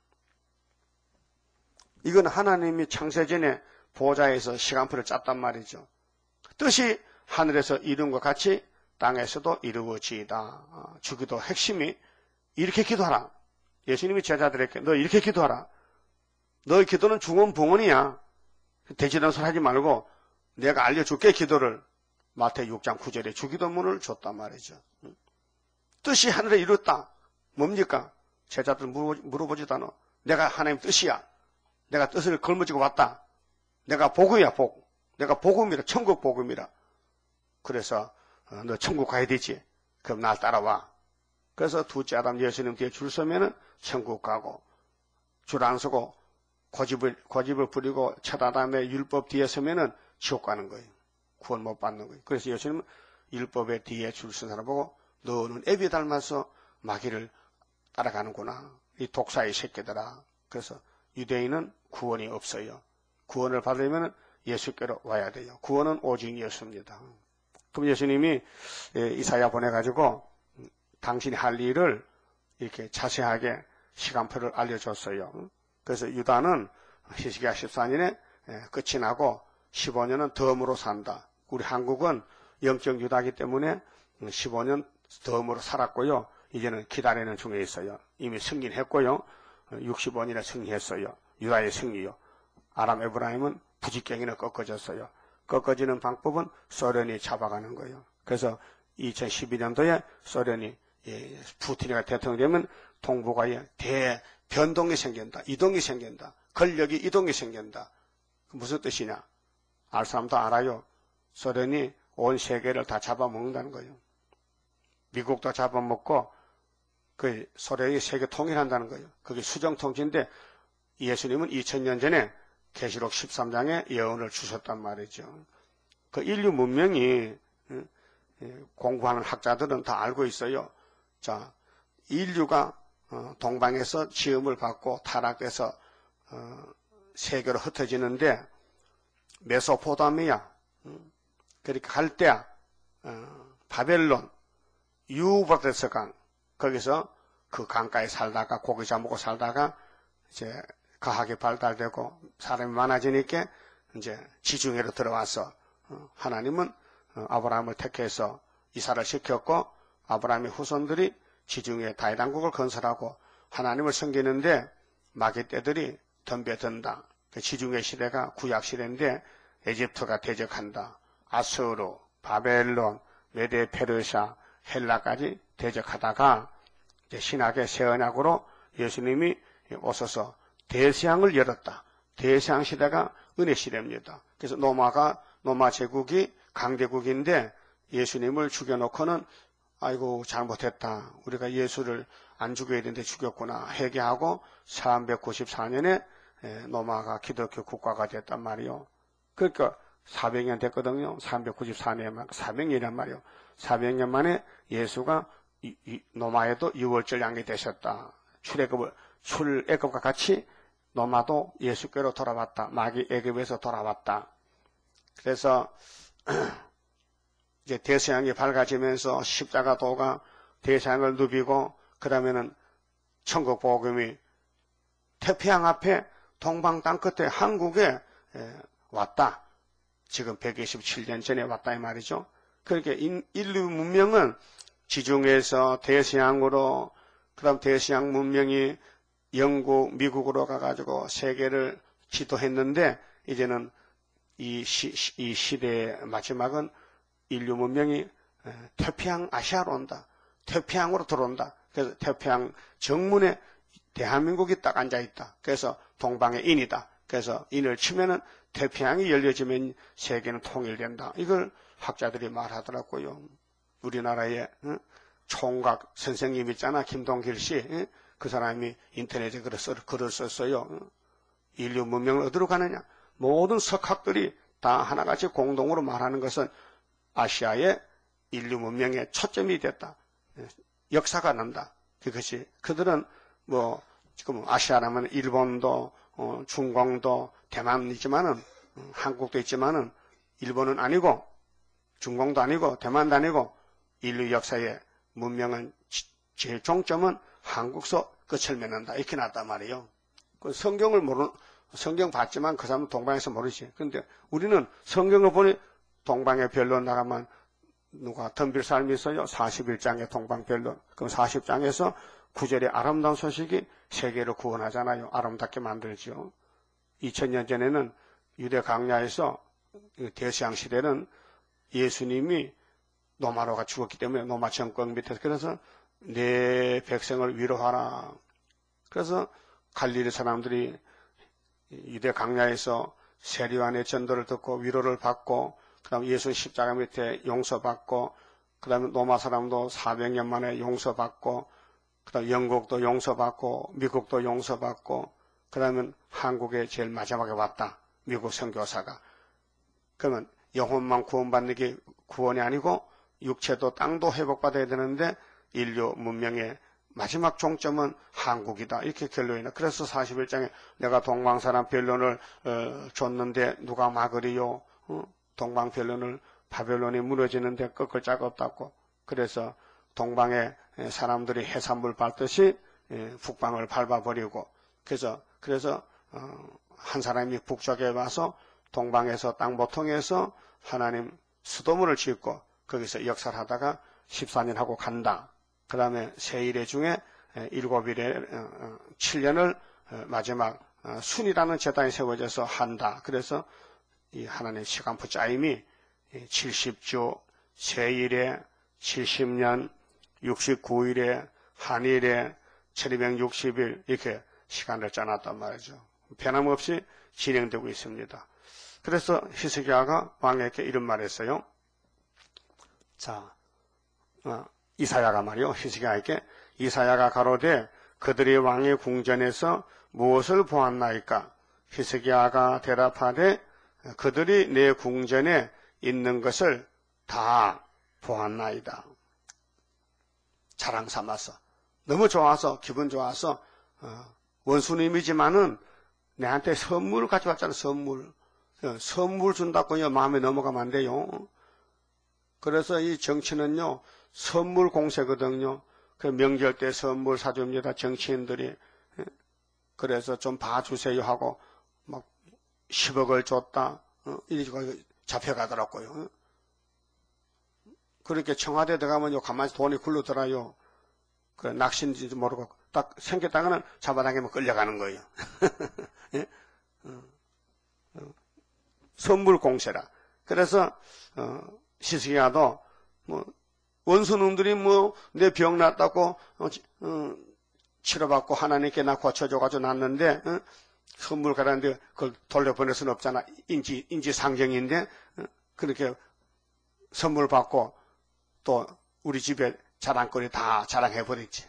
이건 하나님이 창세전에 보좌에서 시간표를 짰단 말이죠. 뜻이 하늘에서 이룬 것 같이 땅에서도 이루어지이다. 주기도 핵심이 이렇게 기도하라. 예수님이 제자들에게 너 이렇게 기도하라. 너의 기도는 중언부언이야. 대지는 소리 하지 말고 내가 알려줄게 기도를. 마태 육 장 구 절에 주기도문을 줬단 말이죠. 뜻이 하늘에 이뤘다. 뭡니까? 제자들 물어보지도 않아. 내가 하나님 뜻이야. 내가 뜻을 걸머쥐고 왔다. 내가 복이야, 복. 내가 복음이라, 천국 복음이라. 그래서 어, 너 천국 가야 되지. 그럼 날 따라와. 그래서 둘째 아담 예수님 뒤에 줄 서면은 천국 가고, 줄 안 서고 고집을 고집을 부리고 첫 아담의 율법 뒤에 서면은 지옥 가는 거예요. 구원 못 받는 거예요. 그래서 예수님은 율법의 뒤에 줄 선 사람 보고 너는 애비 닮아서 마귀를 따라가는구나. 이 독사의 새끼들아. 그래서 유대인은 구원이 없어요. 구원을 받으려면 예수께로 와야 돼요. 구원은 오직 예수입니다. 그럼 예수님이 이사야 보내가지고 당신이 할 일을 이렇게 자세하게 시간표를 알려줬어요. 그래서 유다는 히스기야 십사 년에 끝이 나고 십오 년은 덤으로 산다. 우리 한국은 영적 유다이기 때문에 십오 년 덤으로 살았고요. 이제는 기다리는 중에 있어요. 이미 승리는 했고요. 육십오 년에 승리했어요. 유다의 승리요. 아람 에브라임은 부직경이나 꺾어졌어요. 꺾어지는 방법은 소련이 잡아가는 거예요. 그래서 이천십이 년도에 소련이 예, 푸틴이가 대통령이 되면 동북아에 대변동이 생긴다. 이동이 생긴다. 권력이 이동이 생긴다. 무슨 뜻이냐? 알 사람도 알아요. 소련이 온 세계를 다 잡아먹는다는 거예요. 미국도 잡아먹고 그 소련이 세계 통일한다는 거예요. 그게 수정통치인데 예수님은 이천 년 전에 계시록 십삼 장에 예언을 주셨단 말이죠. 그 인류 문명이 공부하는 학자들은 다 알고 있어요. 자, 인류가 동방에서 지음을 받고 타락돼서 세계로 흩어지는데 메소포타미아, 그러니까 갈대아, 바벨론, 유브라데스 강, 거기서 그 강가에 살다가 고기 잡먹고 살다가 이제 과학이 발달되고 사람이 많아지니까 이제 지중해로 들어와서 하나님은 아브라함을 택해서 이사를 시켰고 아브라함의 후손들이 지중해 다이당국을 건설하고 하나님을 섬기는데 마귀 떼들이 덤벼든다. 그 지중해 시대가 구약 시대인데 에집트가 대적한다. 아수르, 바벨론, 메데 페르시아, 헬라까지 대적하다가 이제 신학의 새 언약으로 예수님이 오셔서 대서양을 열었다. 대서양 시대가 은혜 시대입니다. 그래서 로마가 로마 제국이 강대국인데 예수님을 죽여놓고는 아이고 잘못했다. 우리가 예수를 안 죽여야 되는데 죽였구나. 회개하고 삼백구십사 년에 로마가 기독교 국가가 됐단 말이요. 그러니까 사백 년 됐거든요. 삼백구십사 년만 사백 년이란 말이요. 사백 년 만에 예수가 이, 이, 노마에도 유월절 양이 되셨다. 출애굽을 출애굽과 같이 노마도 예수께로 돌아왔다. 마귀 애굽에서 돌아왔다. 그래서 이제 대서양이 밝아지면서 십자가 도가 대서양을 누비고 그러면은 천국 복음이 태평양 앞에 동방 땅 끝에 한국에 왔다. 지금 백이십칠 년 전에 왔다 이 말이죠. 그렇게 인류 문명은 지중해에서 대서양으로 그다음 대서양 문명이 영국, 미국으로 가가지고 세계를 지도했는데 이제는 이, 시, 이 시대의 마지막은 인류 문명이 태평양 아시아로 온다. 태평양으로 들어온다. 그래서 태평양 정문에 대한민국이 딱 앉아있다. 그래서 동방의 인이다. 그래서 인을 치면은 태평양이 열려지면 세계는 통일된다. 이걸 학자들이 말하더라고요. 우리나라의 총각 선생님 있잖아. 김동길 씨. 그 사람이 인터넷에 글을 썼어요. 인류 문명을 어디로 가느냐. 모든 석학들이 다 하나같이 공동으로 말하는 것은 아시아의 인류 문명의 초점이 됐다. 역사가 난다. 그것이 그들은 뭐 지금 아시아라면 일본도 어, 중공도 대만이지만은 어, 한국도 있지만은 일본은 아니고 중공도 아니고 대만도 아니고 인류 역사의 문명은 제일 종점은 한국서 끝을 맺는다. 이렇게 났단 말이에요. 그 성경을 모르는 성경 봤지만 그 사람은 동방에서 모르지. 그런데 우리는 성경을 보니 동방의 변론 나가면 누가 덤빌 사람이 있어요. 사십일 장의 동방 변론. 그럼 사십 장에서 구 절의 아름다운 소식이 세계를 구원하잖아요. 아름답게 만들죠. 이천 년 전에는 유대 강야에서 대서양 시대는 예수님이 노마로가 죽었기 때문에 노마 정권 밑에서 그래서 내 백성을 위로하라. 그래서 갈릴리 사람들이 유대 강야에서 세리완의 전도를 듣고 위로를 받고 그 다음에 예수 십자가 밑에 용서받고 그 다음에 로마 사람도 사백 년 만에 용서받고 그 다음에 영국도 용서받고 미국도 용서받고 그 다음에 한국에 제일 마지막에 왔다. 미국 선교사가. 그러면 영혼만 구원받는 게 구원이 아니고 육체도 땅도 회복받아야 되는데 인류 문명의 마지막 종점은 한국이다. 이렇게 결론이 나. 그래서 사십일 장에 내가 동방사람 변론을 어, 줬는데 누가 막으리요. 어? 동방변론을 바벨론이 무너지는데 꺾을 자가 없다고. 그래서 동방의 사람들이 해산물 밟듯이 북방을 밟아버리고 그래서 그래서 한 사람이 북쪽에 와서 동방에서 땅보통에서 하나님 수도문을 짓고 거기서 역사를 하다가 십사 년 하고 간다. 그 다음에 세 일회 중에 일곱 일에 칠 년을 마지막 순이라는 제단이 세워져서 한다. 그래서 이 하나님 시간표 짜임이 칠십 주, 세일에, 칠십 년, 육십구 일에, 한일에, 천이백육십 일 이렇게 시간을 짜놨단 말이죠. 변함없이 진행되고 있습니다. 그래서 히스기야가 왕에게 이런 말을 했어요. 자, 어, 이사야가 말이요. 히스기야에게 이사야가 가로되 그들이 왕의 궁전에서 무엇을 보았나이까? 히스기야가 대답하되 그들이 내 궁전에 있는 것을 다 보았나이다. 자랑 삼아서 너무 좋아서 기분 좋아서 어, 원수님이지만은 내한테 선물을 가져왔잖아. 선물 어, 선물 준다고요 마음에 넘어가면 안 돼요. 그래서 이 정치는요 선물 공세거든요. 그 명절 때 선물 사줍니다. 정치인들이. 그래서 좀 봐주세요 하고 막 십억을 줬다. 어, 이렇게 잡혀가더라고요. 어? 그렇게 청와대 들어가면요, 가만히 돈이 굴러들어요. 그 낚시인지도 모르고, 딱 생겼다가는 잡아당기면 끌려가는 거예요. 예? 어, 어. 선물 공세라. 그래서, 어, 히스기야도, 뭐, 원수놈들이 뭐, 내 병 났다고, 어, 어, 치료받고 하나님께 나 고쳐줘가지고 났는데, 어? 선물 가라는데 그걸 돌려보낼 수는 없잖아. 인지, 인지상정인데, 그렇게 선물 받고 또 우리 집에 자랑거리 다 자랑해버리지.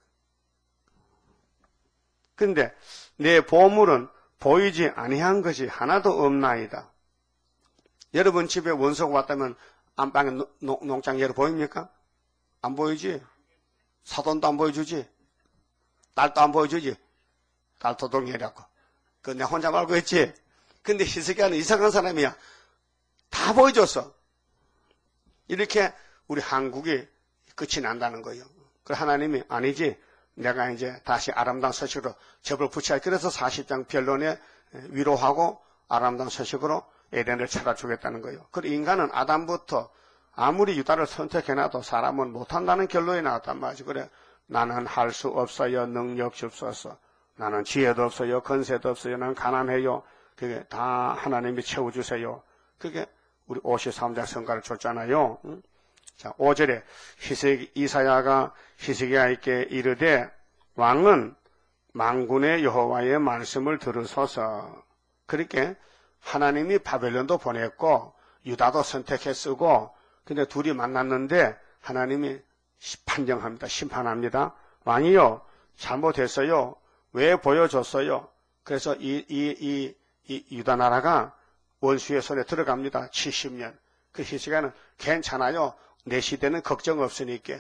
근데 내 보물은 보이지 아니한 것이 하나도 없나이다. 여러분 집에 원수가 왔다면 안방에 농장 열어 보입니까? 안 보이지? 사돈도 안 보여주지. 딸도 안 보여주지. 딸도 동의하려고. 그건 내가 혼자 말고 했지. 근데 히스기야는 이상한 사람이야. 다 보여줬어. 이렇게 우리 한국이 끝이 난다는 거예요. 그 하나님이 아니지. 내가 이제 다시 아름다운 서식으로 접을 붙여야. 그래서 사십 장 변론에 위로하고 아름다운 서식으로 에덴을 찾아주겠다는 거예요. 그 인간은 아담부터 아무리 유다를 선택해놔도 사람은 못한다는 결론이 나왔단 말이지. 그래, 나는 할 수 없어요. 능력이 없어서. 나는 지혜도 없어요. 건세도 없어요. 나는 가난해요. 그게 다 하나님이 채워주세요. 그게 우리 오십삼 장 성가를 줬잖아요. 응? 자, 오 절에 히스기, 이사야가 히스기야에게 이르되 왕은 만군의 여호와의 말씀을 들으소서. 그렇게 하나님이 바벨론도 보냈고 유다도 선택해 쓰고 근데 둘이 만났는데 하나님이 판정합니다. 심판합니다. 왕이요 잘못했어요. 왜 보여줬어요? 그래서 이, 이, 이, 이 유다 나라가 원수의 손에 들어갑니다. 칠십 년. 그 히스기야는 괜찮아요. 내 시대는 걱정 없으니까.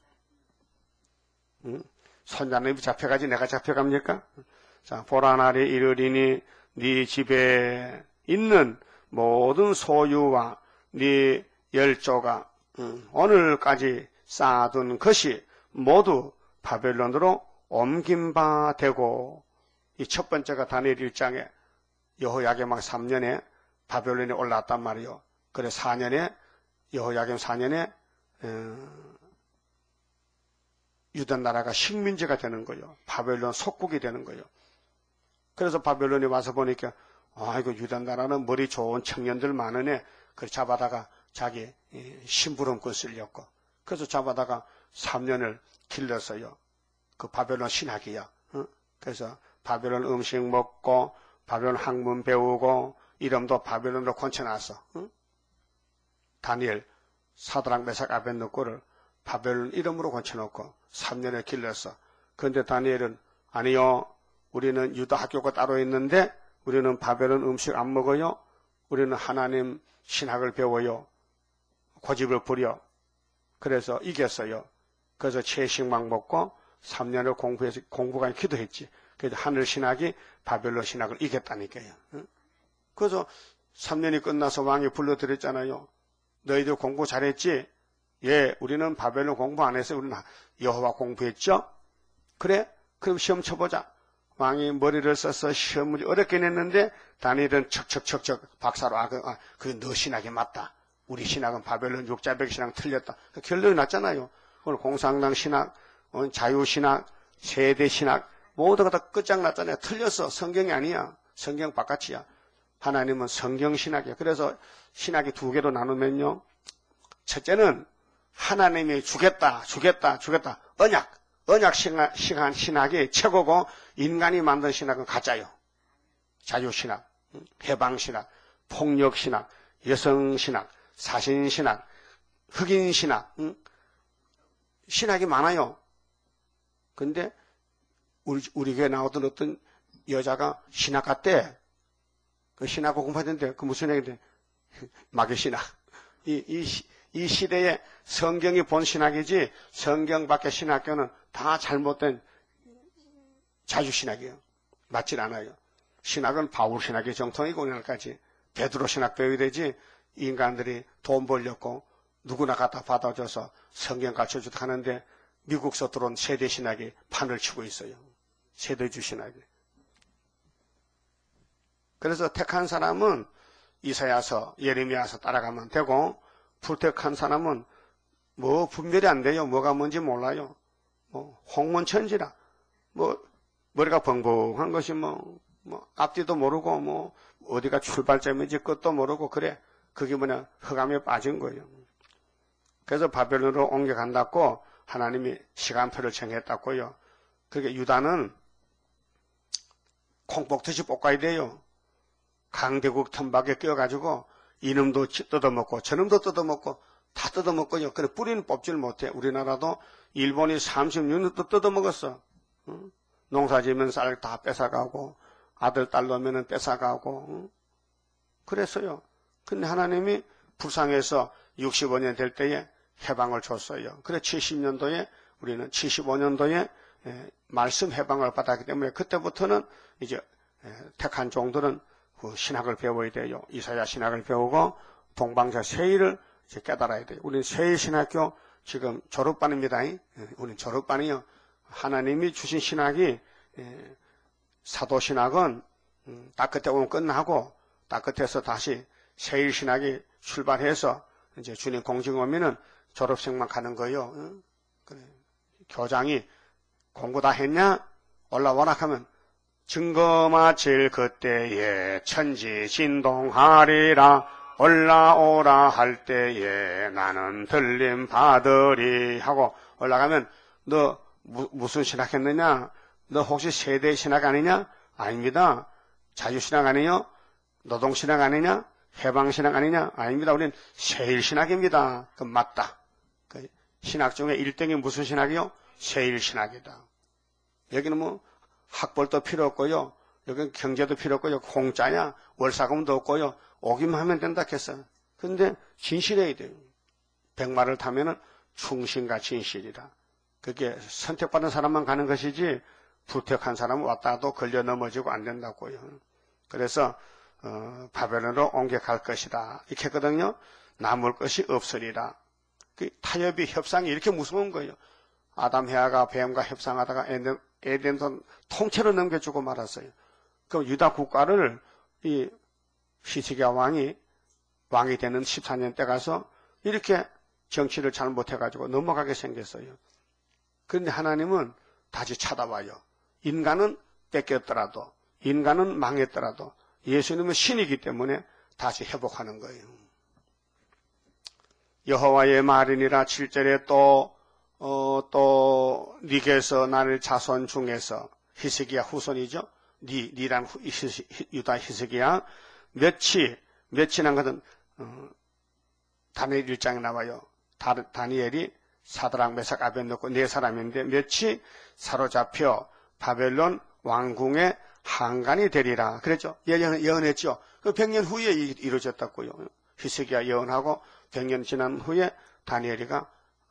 응? 손자님이 잡혀가지 내가 잡혀갑니까? 자, 보라 날이 이르리니 네 집에 있는 모든 소유와 네 열조가 응, 오늘까지 쌓아둔 것이 모두 바벨론으로 옮긴 바 되고 이 첫 번째가 다니엘 일 장에 여호야김 삼 년에 바벨론에 올라왔단 말이요. 그래 사 년에 여호야김 사 년에 어, 유다 나라가 식민지가 되는 거예요. 바벨론 속국이 되는 거예요. 그래서 바벨론에 와서 보니까 아이고 유다 나라는 머리 좋은 청년들 많으네. 그래 잡아다가 자기 심부름꾼 쓰려고. 그래서 잡아다가 삼 년을 길렀어요. 그 바벨론 신학이야. 어? 그래서 바벨론 음식 먹고 바벨론 학문 배우고 이름도 바벨론으로 건쳐놨어. 어? 다니엘 사드락 메삭 아벳느고를 바벨론 이름으로 건쳐놓고 삼 년을 길렀어. 그런데 다니엘은 아니요. 우리는 유다 학교가 따로 있는데 우리는 바벨론 음식 안 먹어요. 우리는 하나님 신학을 배워요. 고집을 부려. 그래서 이겼어요. 그래서 채식만 먹고 삼 년을 공부해서 공부가 기도했지. 그래서 하늘 신학이 바벨론 신학을 이겼다니까요. 그래서 삼 년이 끝나서 왕이 불러드렸잖아요. 너희들 공부 잘했지? 예, 우리는 바벨론 공부 안 했어요. 우리는 여호와 공부했죠? 그래? 그럼 시험 쳐보자. 왕이 머리를 써서 시험을 어렵게 냈는데 다니엘은 척척척척 박사로 아, 그, 아, 그게 너 신학이 맞다. 우리 신학은 바벨론 육자백 신학 틀렸다. 결론이 났잖아요. 오늘 공산당 신학, 자유신학, 세대신학 모두가 다 끝장났잖아요. 틀렸어. 성경이 아니야. 성경 바깥이야. 하나님은 성경신학이야. 그래서 신학이 두 개로 나누면요. 첫째는 하나님이 주겠다, 주겠다, 주겠다. 언약. 언약 신학, 신학이 최고고 인간이 만든 신학은 가짜요. 자유신학, 해방신학, 폭력신학, 여성신학, 사신신학, 흑인신학, 응? 신학이 많아요. 근데 우리, 우리 교회 나오던 어떤 여자가 신학과 때, 그 신학과 공부하던데, 그 무슨 얘기인데, 마귀신학. 이, 이, 이 시대에 성경이 본 신학이지, 성경 밖의 신학교는 다 잘못된 자주신학이에요. 맞질 않아요. 신학은 바울 신학의 정통이고, 오늘까지. 베드로 신학 배워야 되지, 인간들이 돈 벌려고 누구나 갖다 받아줘서 성경 가르쳐주도 하는데, 미국서 들어온 세대 신학이 판을 치고 있어요. 세대주 신학이. 그래서 택한 사람은 이사야서, 예레미야서 따라가면 되고, 불택한 사람은 뭐 분별이 안 돼요. 뭐가 뭔지 몰라요. 뭐 홍문천지라. 뭐 머리가 벙벙한 것이 뭐, 뭐 앞뒤도 모르고 뭐 어디가 출발점인지 끝도 모르고 그래. 그게 뭐냐 흑암에 빠진 거예요. 그래서 바벨론으로 옮겨간다고 하나님이 시간표를 정했다고요. 그게 유다는 콩복듯이 볶아야 돼요. 강대국 틈박에 끼어가지고 이놈도 뜯어먹고 저놈도 뜯어먹고 다 뜯어먹고요. 그래 뿌리는 뽑질 못해. 우리나라도 일본이 삼십육 년도 뜯어먹었어. 응? 농사지면 쌀 다 뺏어가고 아들 딸 놓으면 뺏어가고 응? 그랬어요. 근데 하나님이 불쌍해서 육십오 년 될 때에 해방을 줬어요. 그래 칠십 년도에 우리는 칠십오 년도에 말씀 해방을 받았기 때문에 그때부터는 이제 택한 종들은 그 신학을 배워야 돼요. 이사야 신학을 배우고 동방자 세일을 이제 깨달아야 돼요. 우리는 세일신학교 지금 졸업반입니다. 우리는 졸업반이요. 하나님이 주신 신학이 사도신학은 딱 그때 오면 끝나고 딱 끝에서 다시 세일신학이 출발해서 이제 주님 공중 오면은 졸업생만 가는 거예요. 그래. 교장이 공부 다 했냐? 올라와라 하면 증거 마칠 그때에 천지 진동하리라. 올라오라 할 때에 나는 들림 받으리 하고 올라가면 너 무, 무슨 신학 했느냐? 너 혹시 세대 신학 아니냐? 아닙니다. 자유신학 아니요? 노동신학 아니냐? 해방신학 아니냐? 아닙니다. 우리는 세일신학입니다. 그 맞다. 그 신학 중에 일 등이 무슨 신학이요? 세일신학이다. 여기는 뭐 학벌도 필요 없고요. 여기는 경제도 필요 없고요. 공짜냐? 월사금도 없고요. 오기만 하면 된다 했어. 근데 진실해야 돼요. 백마를 타면은 충신과 진실이라. 그게 선택받은 사람만 가는 것이지 부택한 사람은 왔다도 걸려 넘어지고 안 된다고요. 그래서 어, 바벨론으로 옮겨갈 것이다. 이렇게 했거든요. 남을 것이 없으리라. 그 타협이 협상이 이렇게 무서운 거예요. 아담 헤아가 뱀과 협상하다가 에덴, 에덴도 통째로 넘겨주고 말았어요. 그럼 유다 국가를 이 히스기야 왕이 왕이 되는 십사 년 때 가서 이렇게 정치를 잘못해가지고 넘어가게 생겼어요. 그런데 하나님은 다시 찾아와요. 인간은 뺏겼더라도 인간은 망했더라도 예수님은 신이기 때문에 다시 회복하는 거예요. 여호와의 말이니라 칠 절에 또, 어, 또, 니게서 나를 자손 중에서 히스기야 후손이죠. 니, 니란 후, 히스, 유다 히스기야 몇이, 몇이란 것은, 어, 다니엘 일 장에 나와요. 다, 다니엘이 사드락 메삭 아벳느고 네 사람인데 몇이 사로잡혀 바벨론 왕궁의 한간이 되리라. 그랬죠. 예언, 예언했죠. 그 백 년 후에 이루어졌다고요. 히스기야 예언하고 백 년 지난 후에 다니엘이가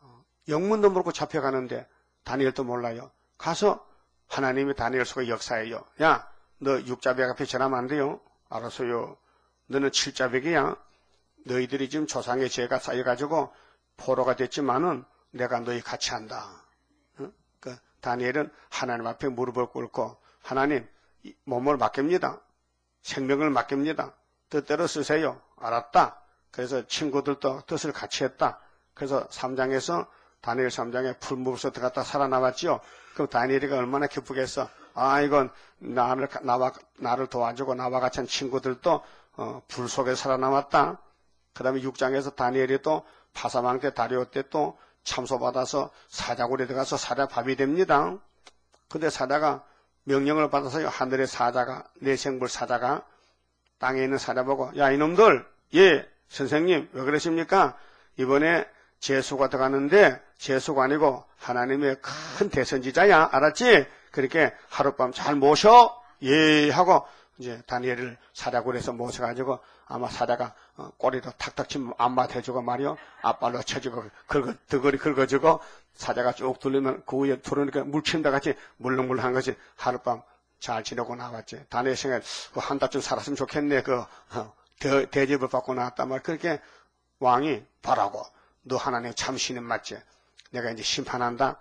영문도 모르고 잡혀가는데 다니엘도 몰라요. 가서 하나님이 다니엘 속에 역사해요. 야, 너 육자백 앞에 전하면 안 돼요. 알았어요. 너는 칠자백이야. 너희들이 지금 조상의 죄가 쌓여가지고 포로가 됐지만은 내가 너희 같이 한다. 어? 그 다니엘은 하나님 앞에 무릎을 꿇고 하나님 몸을 맡깁니다. 생명을 맡깁니다. 뜻대로 쓰세요. 알았다. 그래서 친구들도 뜻을 같이 했다. 그래서 삼 장에서 다니엘 삼 장에 풀무브서 들어갔다 살아남았지요. 그럼 다니엘이가 얼마나 기쁘겠어. 아, 이건 나를, 나와, 나를 도와주고 나와 같이 한 친구들도 어, 불 속에 살아남았다. 그 다음에 육 장에서 다니엘이 또 파사망 때 다리오 때 또 참소받아서 사자굴에 들어가서 사자 밥이 됩니다. 근데 사자가 명령을 받아서 하늘의 사자가, 내생불 사자가 땅에 있는 사자 보고, 야, 이놈들, 예, 선생님, 왜 그러십니까? 이번에 제수가 들어가는데, 제수가 아니고 하나님의 큰 대선지자야. 알았지? 그렇게 하룻밤 잘 모셔? 예, 하고, 이제 다니엘을 사자굴에서 모셔가지고 아마 사자가 꼬리도 탁탁 치면 안맛 해주고 말이요. 앞발로 쳐주고 긁어, 득거리 긁어주고 사자가 쭉 돌리면 그 위에 들어오니까 물친다 같이 물렁물렁한 것이 하룻밤 잘 지내고 나왔지. 다니엘 생각에 한 달쯤 살았으면 좋겠네. 그 대, 대접을 받고 나왔단 말이야. 그렇게 왕이 바라고 너 하나님 참 신은 맞지? 내가 이제 심판한다.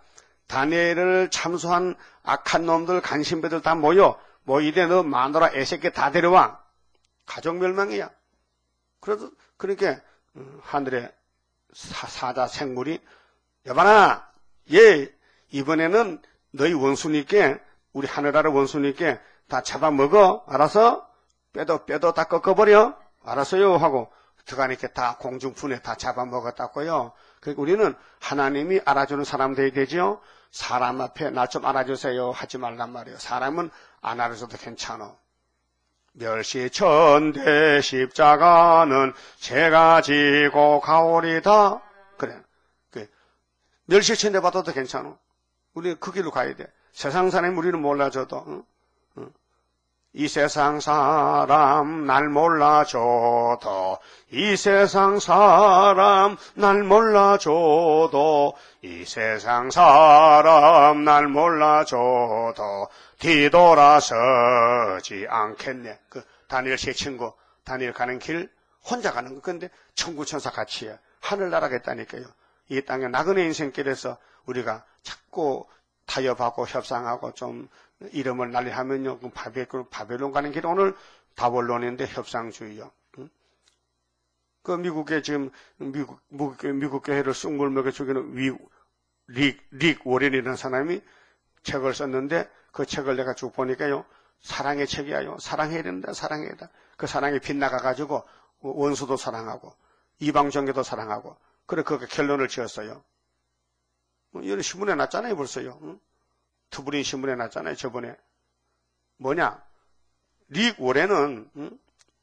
다니엘을 참소한 악한 놈들 간신배들 다 모여. 뭐 이래 너 마누라 애새끼 다 데려와. 가족 멸망이야. 그래도 그렇게 하늘의 사, 사자 생물이 여봐라. 예, 이번에는 너희 원수님께 우리 하늘나라 원수님께 다 잡아먹어. 알아서 뼈도 뼈도 다 꺾어버려. 알았어요 하고 들어가니까 다 공중분에 다 잡아먹었다고요. 그러니까 우리는 하나님이 알아주는 사람 돼야 되죠. 사람 앞에 나 좀 알아주세요 하지 말란 말이에요. 사람은 안 알아줘도 괜찮아. 멸시천대 십자가는 제가 지고 가오리다. 그래. 그 멸시천대 받아도 괜찮아. 우리 그 길로 가야 돼. 세상 사람이 우리는 몰라줘도 응? 응. 이 세상 사람 날 몰라줘도 이 세상 사람 날 몰라줘도 이 세상 사람 날 몰라줘도 뒤돌아서지 않겠네. 그 다니엘 세 친구 다니엘 가는 길 혼자 가는 거. 근데 천구천사 같이야. 하늘나라가 있다니까요. 이 땅에 나그네 인생길에서 우리가 자꾸 타협하고 협상하고 좀 이름을 날리하면요, 그 바벨론, 바벨론 가는 길 오늘 바벨론인데 협상주의요. 응? 그 미국에 지금 미국 미국, 미국 교회를 쑥물 먹여 죽이는 위, 릭, 릭 워렌이라는 사람이 책을 썼는데 그 책을 내가 쭉 보니까요, 사랑의 책이야요. 사랑해야 된다, 사랑해야 된다. 그 사랑이 빗나가가지고 원수도 사랑하고 이방 종교도 사랑하고 그래 그 결론을 지었어요. 이런 신문에 났잖아요, 벌써요. 응? 투브린 신문에 났잖아요, 저번에. 뭐냐? 릭 워렌은 응?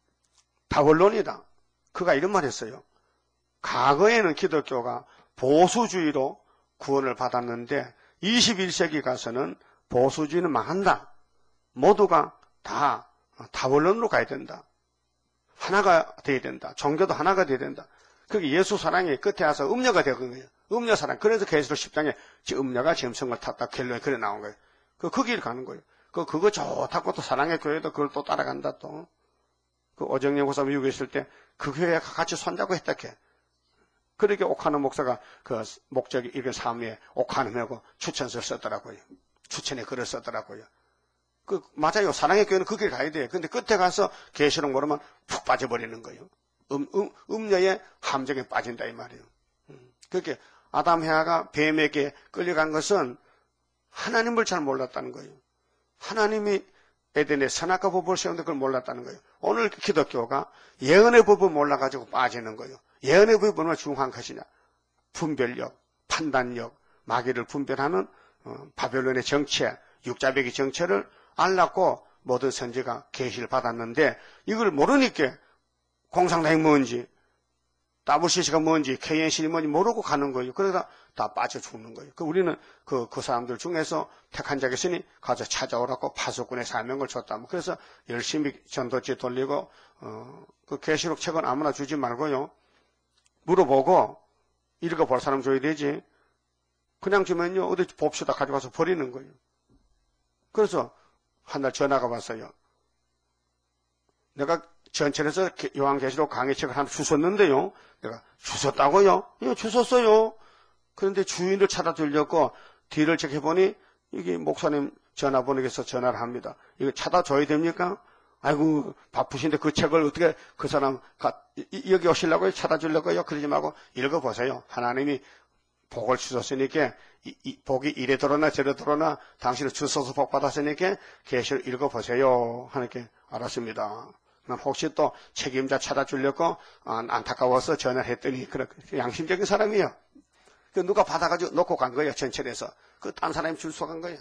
바벨론이다. 그가 이런 말 했어요. 과거에는 기독교가 보수주의로 구원을 받았는데 이십일 세기 가서는 보수주의는 망한다. 모두가 다 바벨론으로 가야 된다. 하나가 돼야 된다. 종교도 하나가 돼야 된다. 그게 예수 사랑이 끝에 와서 음녀가 되는 거예요. 음녀 사랑. 그래서 계시록 십 장에 음녀가 짐승을 탔다. 결론에 그래 나온 거예요. 그, 그 길 가는 거예요. 그, 그거 좋다고 또 사랑의 교회도 그걸 또 따라간다 또. 그 오정영 고사 미국에 있을 때 그 교회가 같이 손잡고 했다 해. 그렇게 옥하는 목사가 그 목적이 이런 삶에 옥하는 하고 추천서를 썼더라고요. 추천에 글을 썼더라고요. 그, 맞아요. 사랑의 교회는 그 길 가야 돼요. 근데 끝에 가서 계시록 모르면 푹 빠져버리는 거예요. 음, 음, 음녀의 함정에 빠진다 이 말이에요. 음, 그렇게 아담 해아가 뱀에게 끌려간 것은 하나님을 잘 몰랐다는 거예요. 하나님이 에덴에 선악과 법을 세우는데 그걸 몰랐다는 거예요. 오늘 기독교가 예언의 법을 몰라가지고 빠지는 거예요. 예언의 법이 얼마나 중요한 것이냐. 분별력, 판단력, 마귀를 분별하는 어, 바벨론의 정체, 육자배기 정체를 알랐고 모든 선지가 계시를 받았는데 이걸 모르니까 공상당이 뭔지 더블유씨씨가 뭔지 케이엔씨가 뭔지 모르고 가는 거예요. 그러다 다 빠져 죽는 거예요. 그 우리는 그, 그 사람들 중에서 택한 자가 있으니 가서 찾아오라고 파수꾼의 사명을 줬다. 그래서 열심히 전도지 돌리고 어, 그 계시록 책은 아무나 주지 말고요. 물어보고 읽어볼 사람 줘야 되지. 그냥 주면요 어디 봅시다 가져가서 버리는 거예요. 그래서 한 날 전화가 왔어요. 내가 전철에서 요한계시록 강의책을 하나 주웠는데요. 내가 주웠다고요? 예, 주웠어요. 그런데 주인을 찾아주려고 뒤를 지켜보니 이게 목사님 전화번호에서 전화를 합니다. 이거 찾아줘야 됩니까? 아이고 바쁘신데 그 책을 어떻게 그 사람 가, 여기 오시려고요? 찾아주려고요? 그러지 말고 읽어보세요. 하나님이 복을 주셨으니까 이, 이, 복이 이래 들어나 저래 들어나 당신을 주셔서 복 받았으니까 계시를 읽어보세요. 하니까 알았습니다. 혹시 또 책임자 찾아주려고 안타까워서 전화를 했더니 그렇게 양심적인 사람이에요. 그 누가 받아가지고 놓고 간 거예요. 전철에서. 그 딴 사람이 줄 서 간 거예요.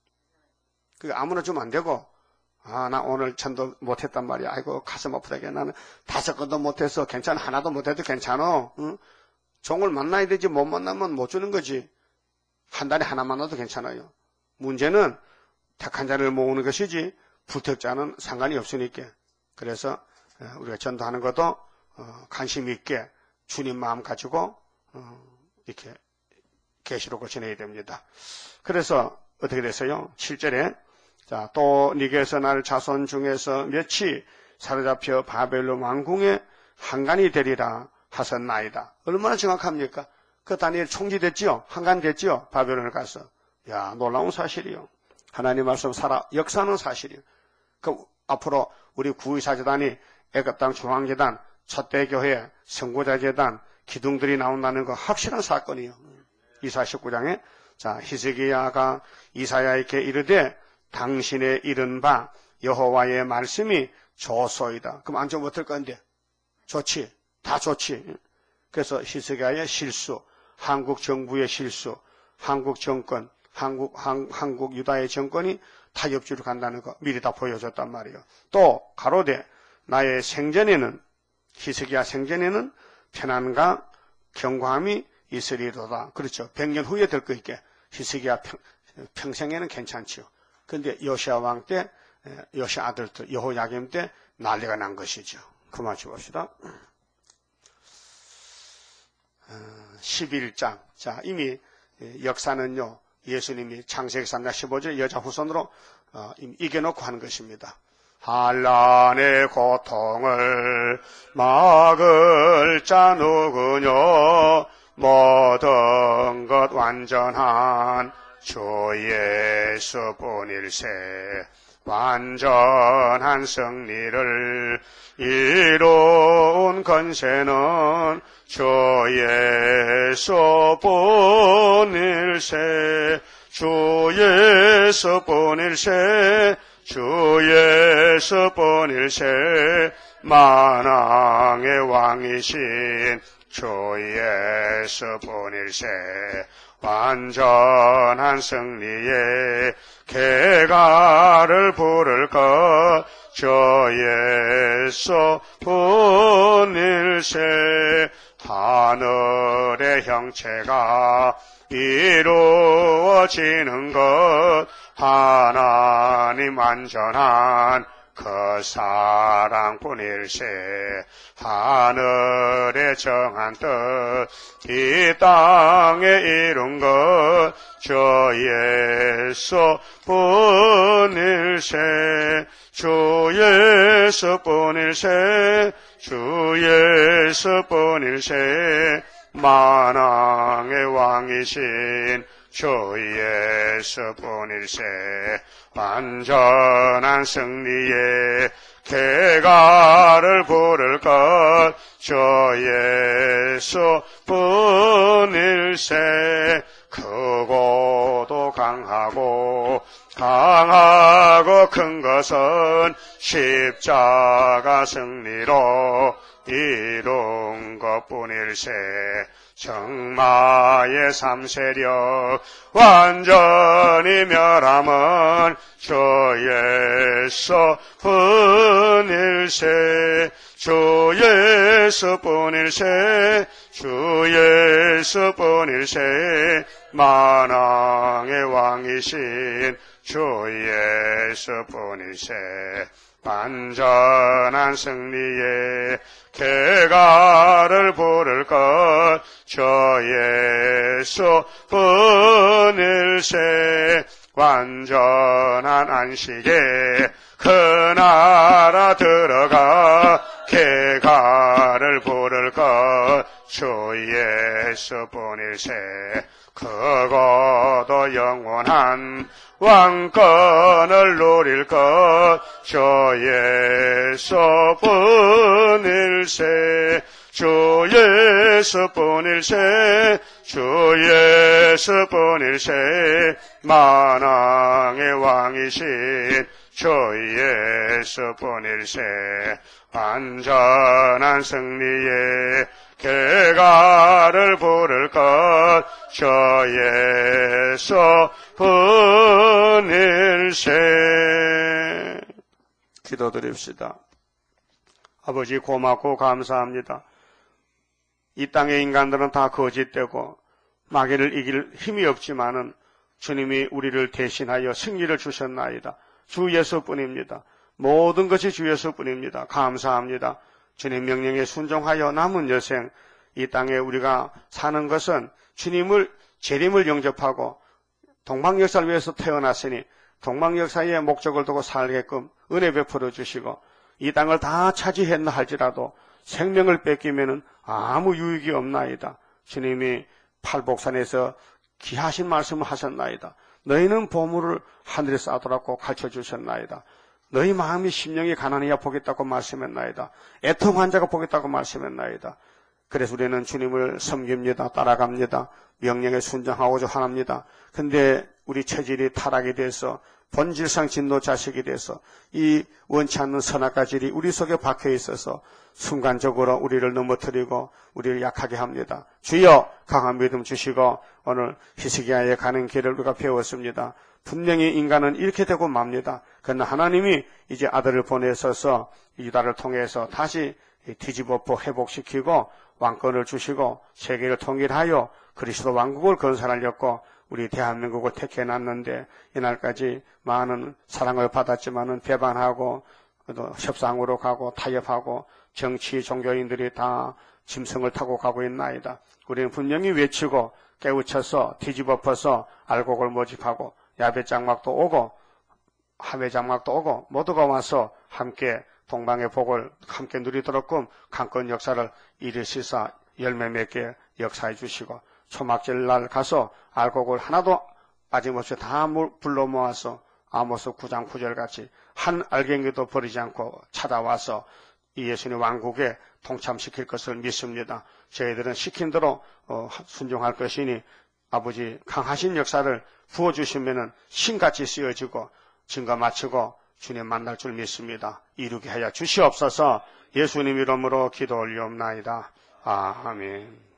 그 아무나 주면 안 되고 아 나 오늘 전도 못했단 말이야. 아이고 가슴 아프다게 나는 다섯 건도 못해서 괜찮아. 하나도 못해도 괜찮아. 응? 종을 만나야 되지 못 만나면 못 주는 거지. 한 달에 하나 만나도 괜찮아요. 문제는 택한 자를 모으는 것이지 불택자는 상관이 없으니까. 그래서 우리가 전도하는 것도 관심 있게 주님 마음 가지고 이렇게 계시록을 전해야 됩니다. 그래서 어떻게 됐어요? 칠 절에 자, 또 니게서 날 자손 중에서 몇이 사로잡혀 바벨론 왕궁에 한간이 되리라 하셨나이다. 얼마나 정확합니까? 그 다니엘 총지됐지요? 한간 됐지요? 바벨론을 가서. 야, 놀라운 사실이요. 하나님 말씀 살아 역사는 사실이요. 그 앞으로 우리 구의사재단이 애굽 땅 중앙재단, 첫대교회, 선구자재단, 기둥들이 나온다는 거 확실한 사건이요. 이사 십구 장에 자 히스기야가 이사야에게 이르되 당신의 이른 바 여호와의 말씀이 좋소이다. 그럼 안 좋으면 어떨 건데? 좋지. 다 좋지. 그래서 히스기야의 실수, 한국 정부의 실수, 한국 정권, 한국, 한, 한국 유다의 정권이 타협주로 간다는 거 미리 다 보여줬단 말이에요. 또 가로되 나의 생전에는 히스기야 생전에는 편안과 경고함이 있으리로다. 그렇죠. 백 년 후에 될 거 있게 히스기야 평, 평생에는 괜찮지요. 그런데 요시아 왕 때 요시 아들 여호야김 때 난리가 난 것이죠. 그만 줍시다. 십일 장. 자, 이미 역사는요, 예수님이 창세기 삼 장 십오 절 여자 후손으로 어, 이미 이겨놓고 하는 것입니다. 한란의 고통을 막을 자 누구뇨? 모든 것 완전한 주 예수뿐일세. 완전한 승리를 이룬 건세는 주 예수뿐일세. 주 예수뿐일세. 주 예수뿐일세. 만왕의 왕이신 주 예수뿐일세. 완전한 승리에 개가를 부를 것 주 예수뿐일세. 하늘의 형체가 이루어지는 것 하나님 완전한 그 사랑뿐일세. 하늘의 정한 뜻 이 땅에 이룬 것 주 예수뿐일세. 주 예수뿐일세. 주 예수뿐일세. 만왕의 왕이신 주 예수뿐일세. 완전한 승리에 개가를 부를 것 주 예수뿐일세. 크고도 강하고 강하고 큰 것은 십자가 승리로 이룬 것뿐일세. 정마의 삼세력 완전히 멸함은 주 예수뿐일세. 주 예수뿐일세. 주 예수뿐일세. 만왕의 왕이신 주 예수뿐일세. 완전한 승리에 개가를 부를 것 주 예수뿐일세. 완전한 안식에 그 나라 들어가 개가를 부를 것 주 예수뿐일세. 크고도 영원한 왕권을 누릴 것 주 예수뿐일세. 주 예수뿐일세. 주 예수뿐일세. 만왕의 왕이신 주 예수뿐일세. 완전한 승리에 개가를 부를 것 주 예수뿐일세. 기도드립시다. 아버지 고맙고 감사합니다. 이 땅의 인간들은 다 거짓되고 마귀를 이길 힘이 없지만은 주님이 우리를 대신하여 승리를 주셨나이다. 주 예수뿐입니다. 모든 것이 주 예수뿐입니다. 감사합니다. 주님 명령에 순종하여 남은 여생 이 땅에 우리가 사는 것은 주님을 재림을 영접하고 동방역사를 위해서 태어났으니 동방역사의 목적을 두고 살게끔 은혜 베풀어 주시고 이 땅을 다 차지했나 할지라도 생명을 뺏기면은 아무 유익이 없나이다. 주님이 팔복산에서 귀하신 말씀을 하셨나이다. 너희는 보물을 하늘에 쌓아두라고 가르쳐 주셨나이다. 너희 마음이 심령이 가난해야 보겠다고 말씀했나이다. 애통 환자가 보겠다고 말씀했나이다. 그래서 우리는 주님을 섬깁니다. 따라갑니다. 명령에 순종하고자 합니다. 근데 우리 체질이 타락이 돼서 본질상 진노 자식이 돼서 이 원치 않는 선악과 질이 우리 속에 박혀 있어서 순간적으로 우리를 넘어뜨리고 우리를 약하게 합니다. 주여 강한 믿음 주시고 오늘 히스기야에 가는 길을 우리가 배웠습니다. 분명히 인간은 이렇게 되고 맙니다. 그러나 하나님이 이제 아들을 보내셔서 유다를 통해서 다시 뒤집어엎어 회복시키고 왕권을 주시고 세계를 통일하여 그리스도 왕국을 건설하려고 우리 대한민국을 택해놨는데 이날까지 많은 사랑을 받았지만은 배반하고 또 협상으로 가고 타협하고 정치 종교인들이 다 짐승을 타고 가고 있나이다. 우리는 분명히 외치고 깨우쳐서 뒤집어퍼서 알곡을 모집하고 야배장막도 오고 하회장막도 오고 모두가 와서 함께 동방의 복을 함께 누리도록끔 강권 역사를 이르시사 열매 맺게 역사해 주시고 초막절 날 가서 알곡을 하나도 빠짐없이 다 불러 모아서 아모스 구 장 구 절 같이 한 알갱이도 버리지 않고 찾아와서 이 예수님 왕국에 동참시킬 것을 믿습니다. 저희들은 시킨 대로 순종할 것이니 아버지 강하신 역사를 부어주시면 신같이 쓰여지고 증거 마치고 주님 만날 줄 믿습니다. 이루게 하여 주시옵소서. 예수님 이름으로 기도 올리옵나이다. 아멘.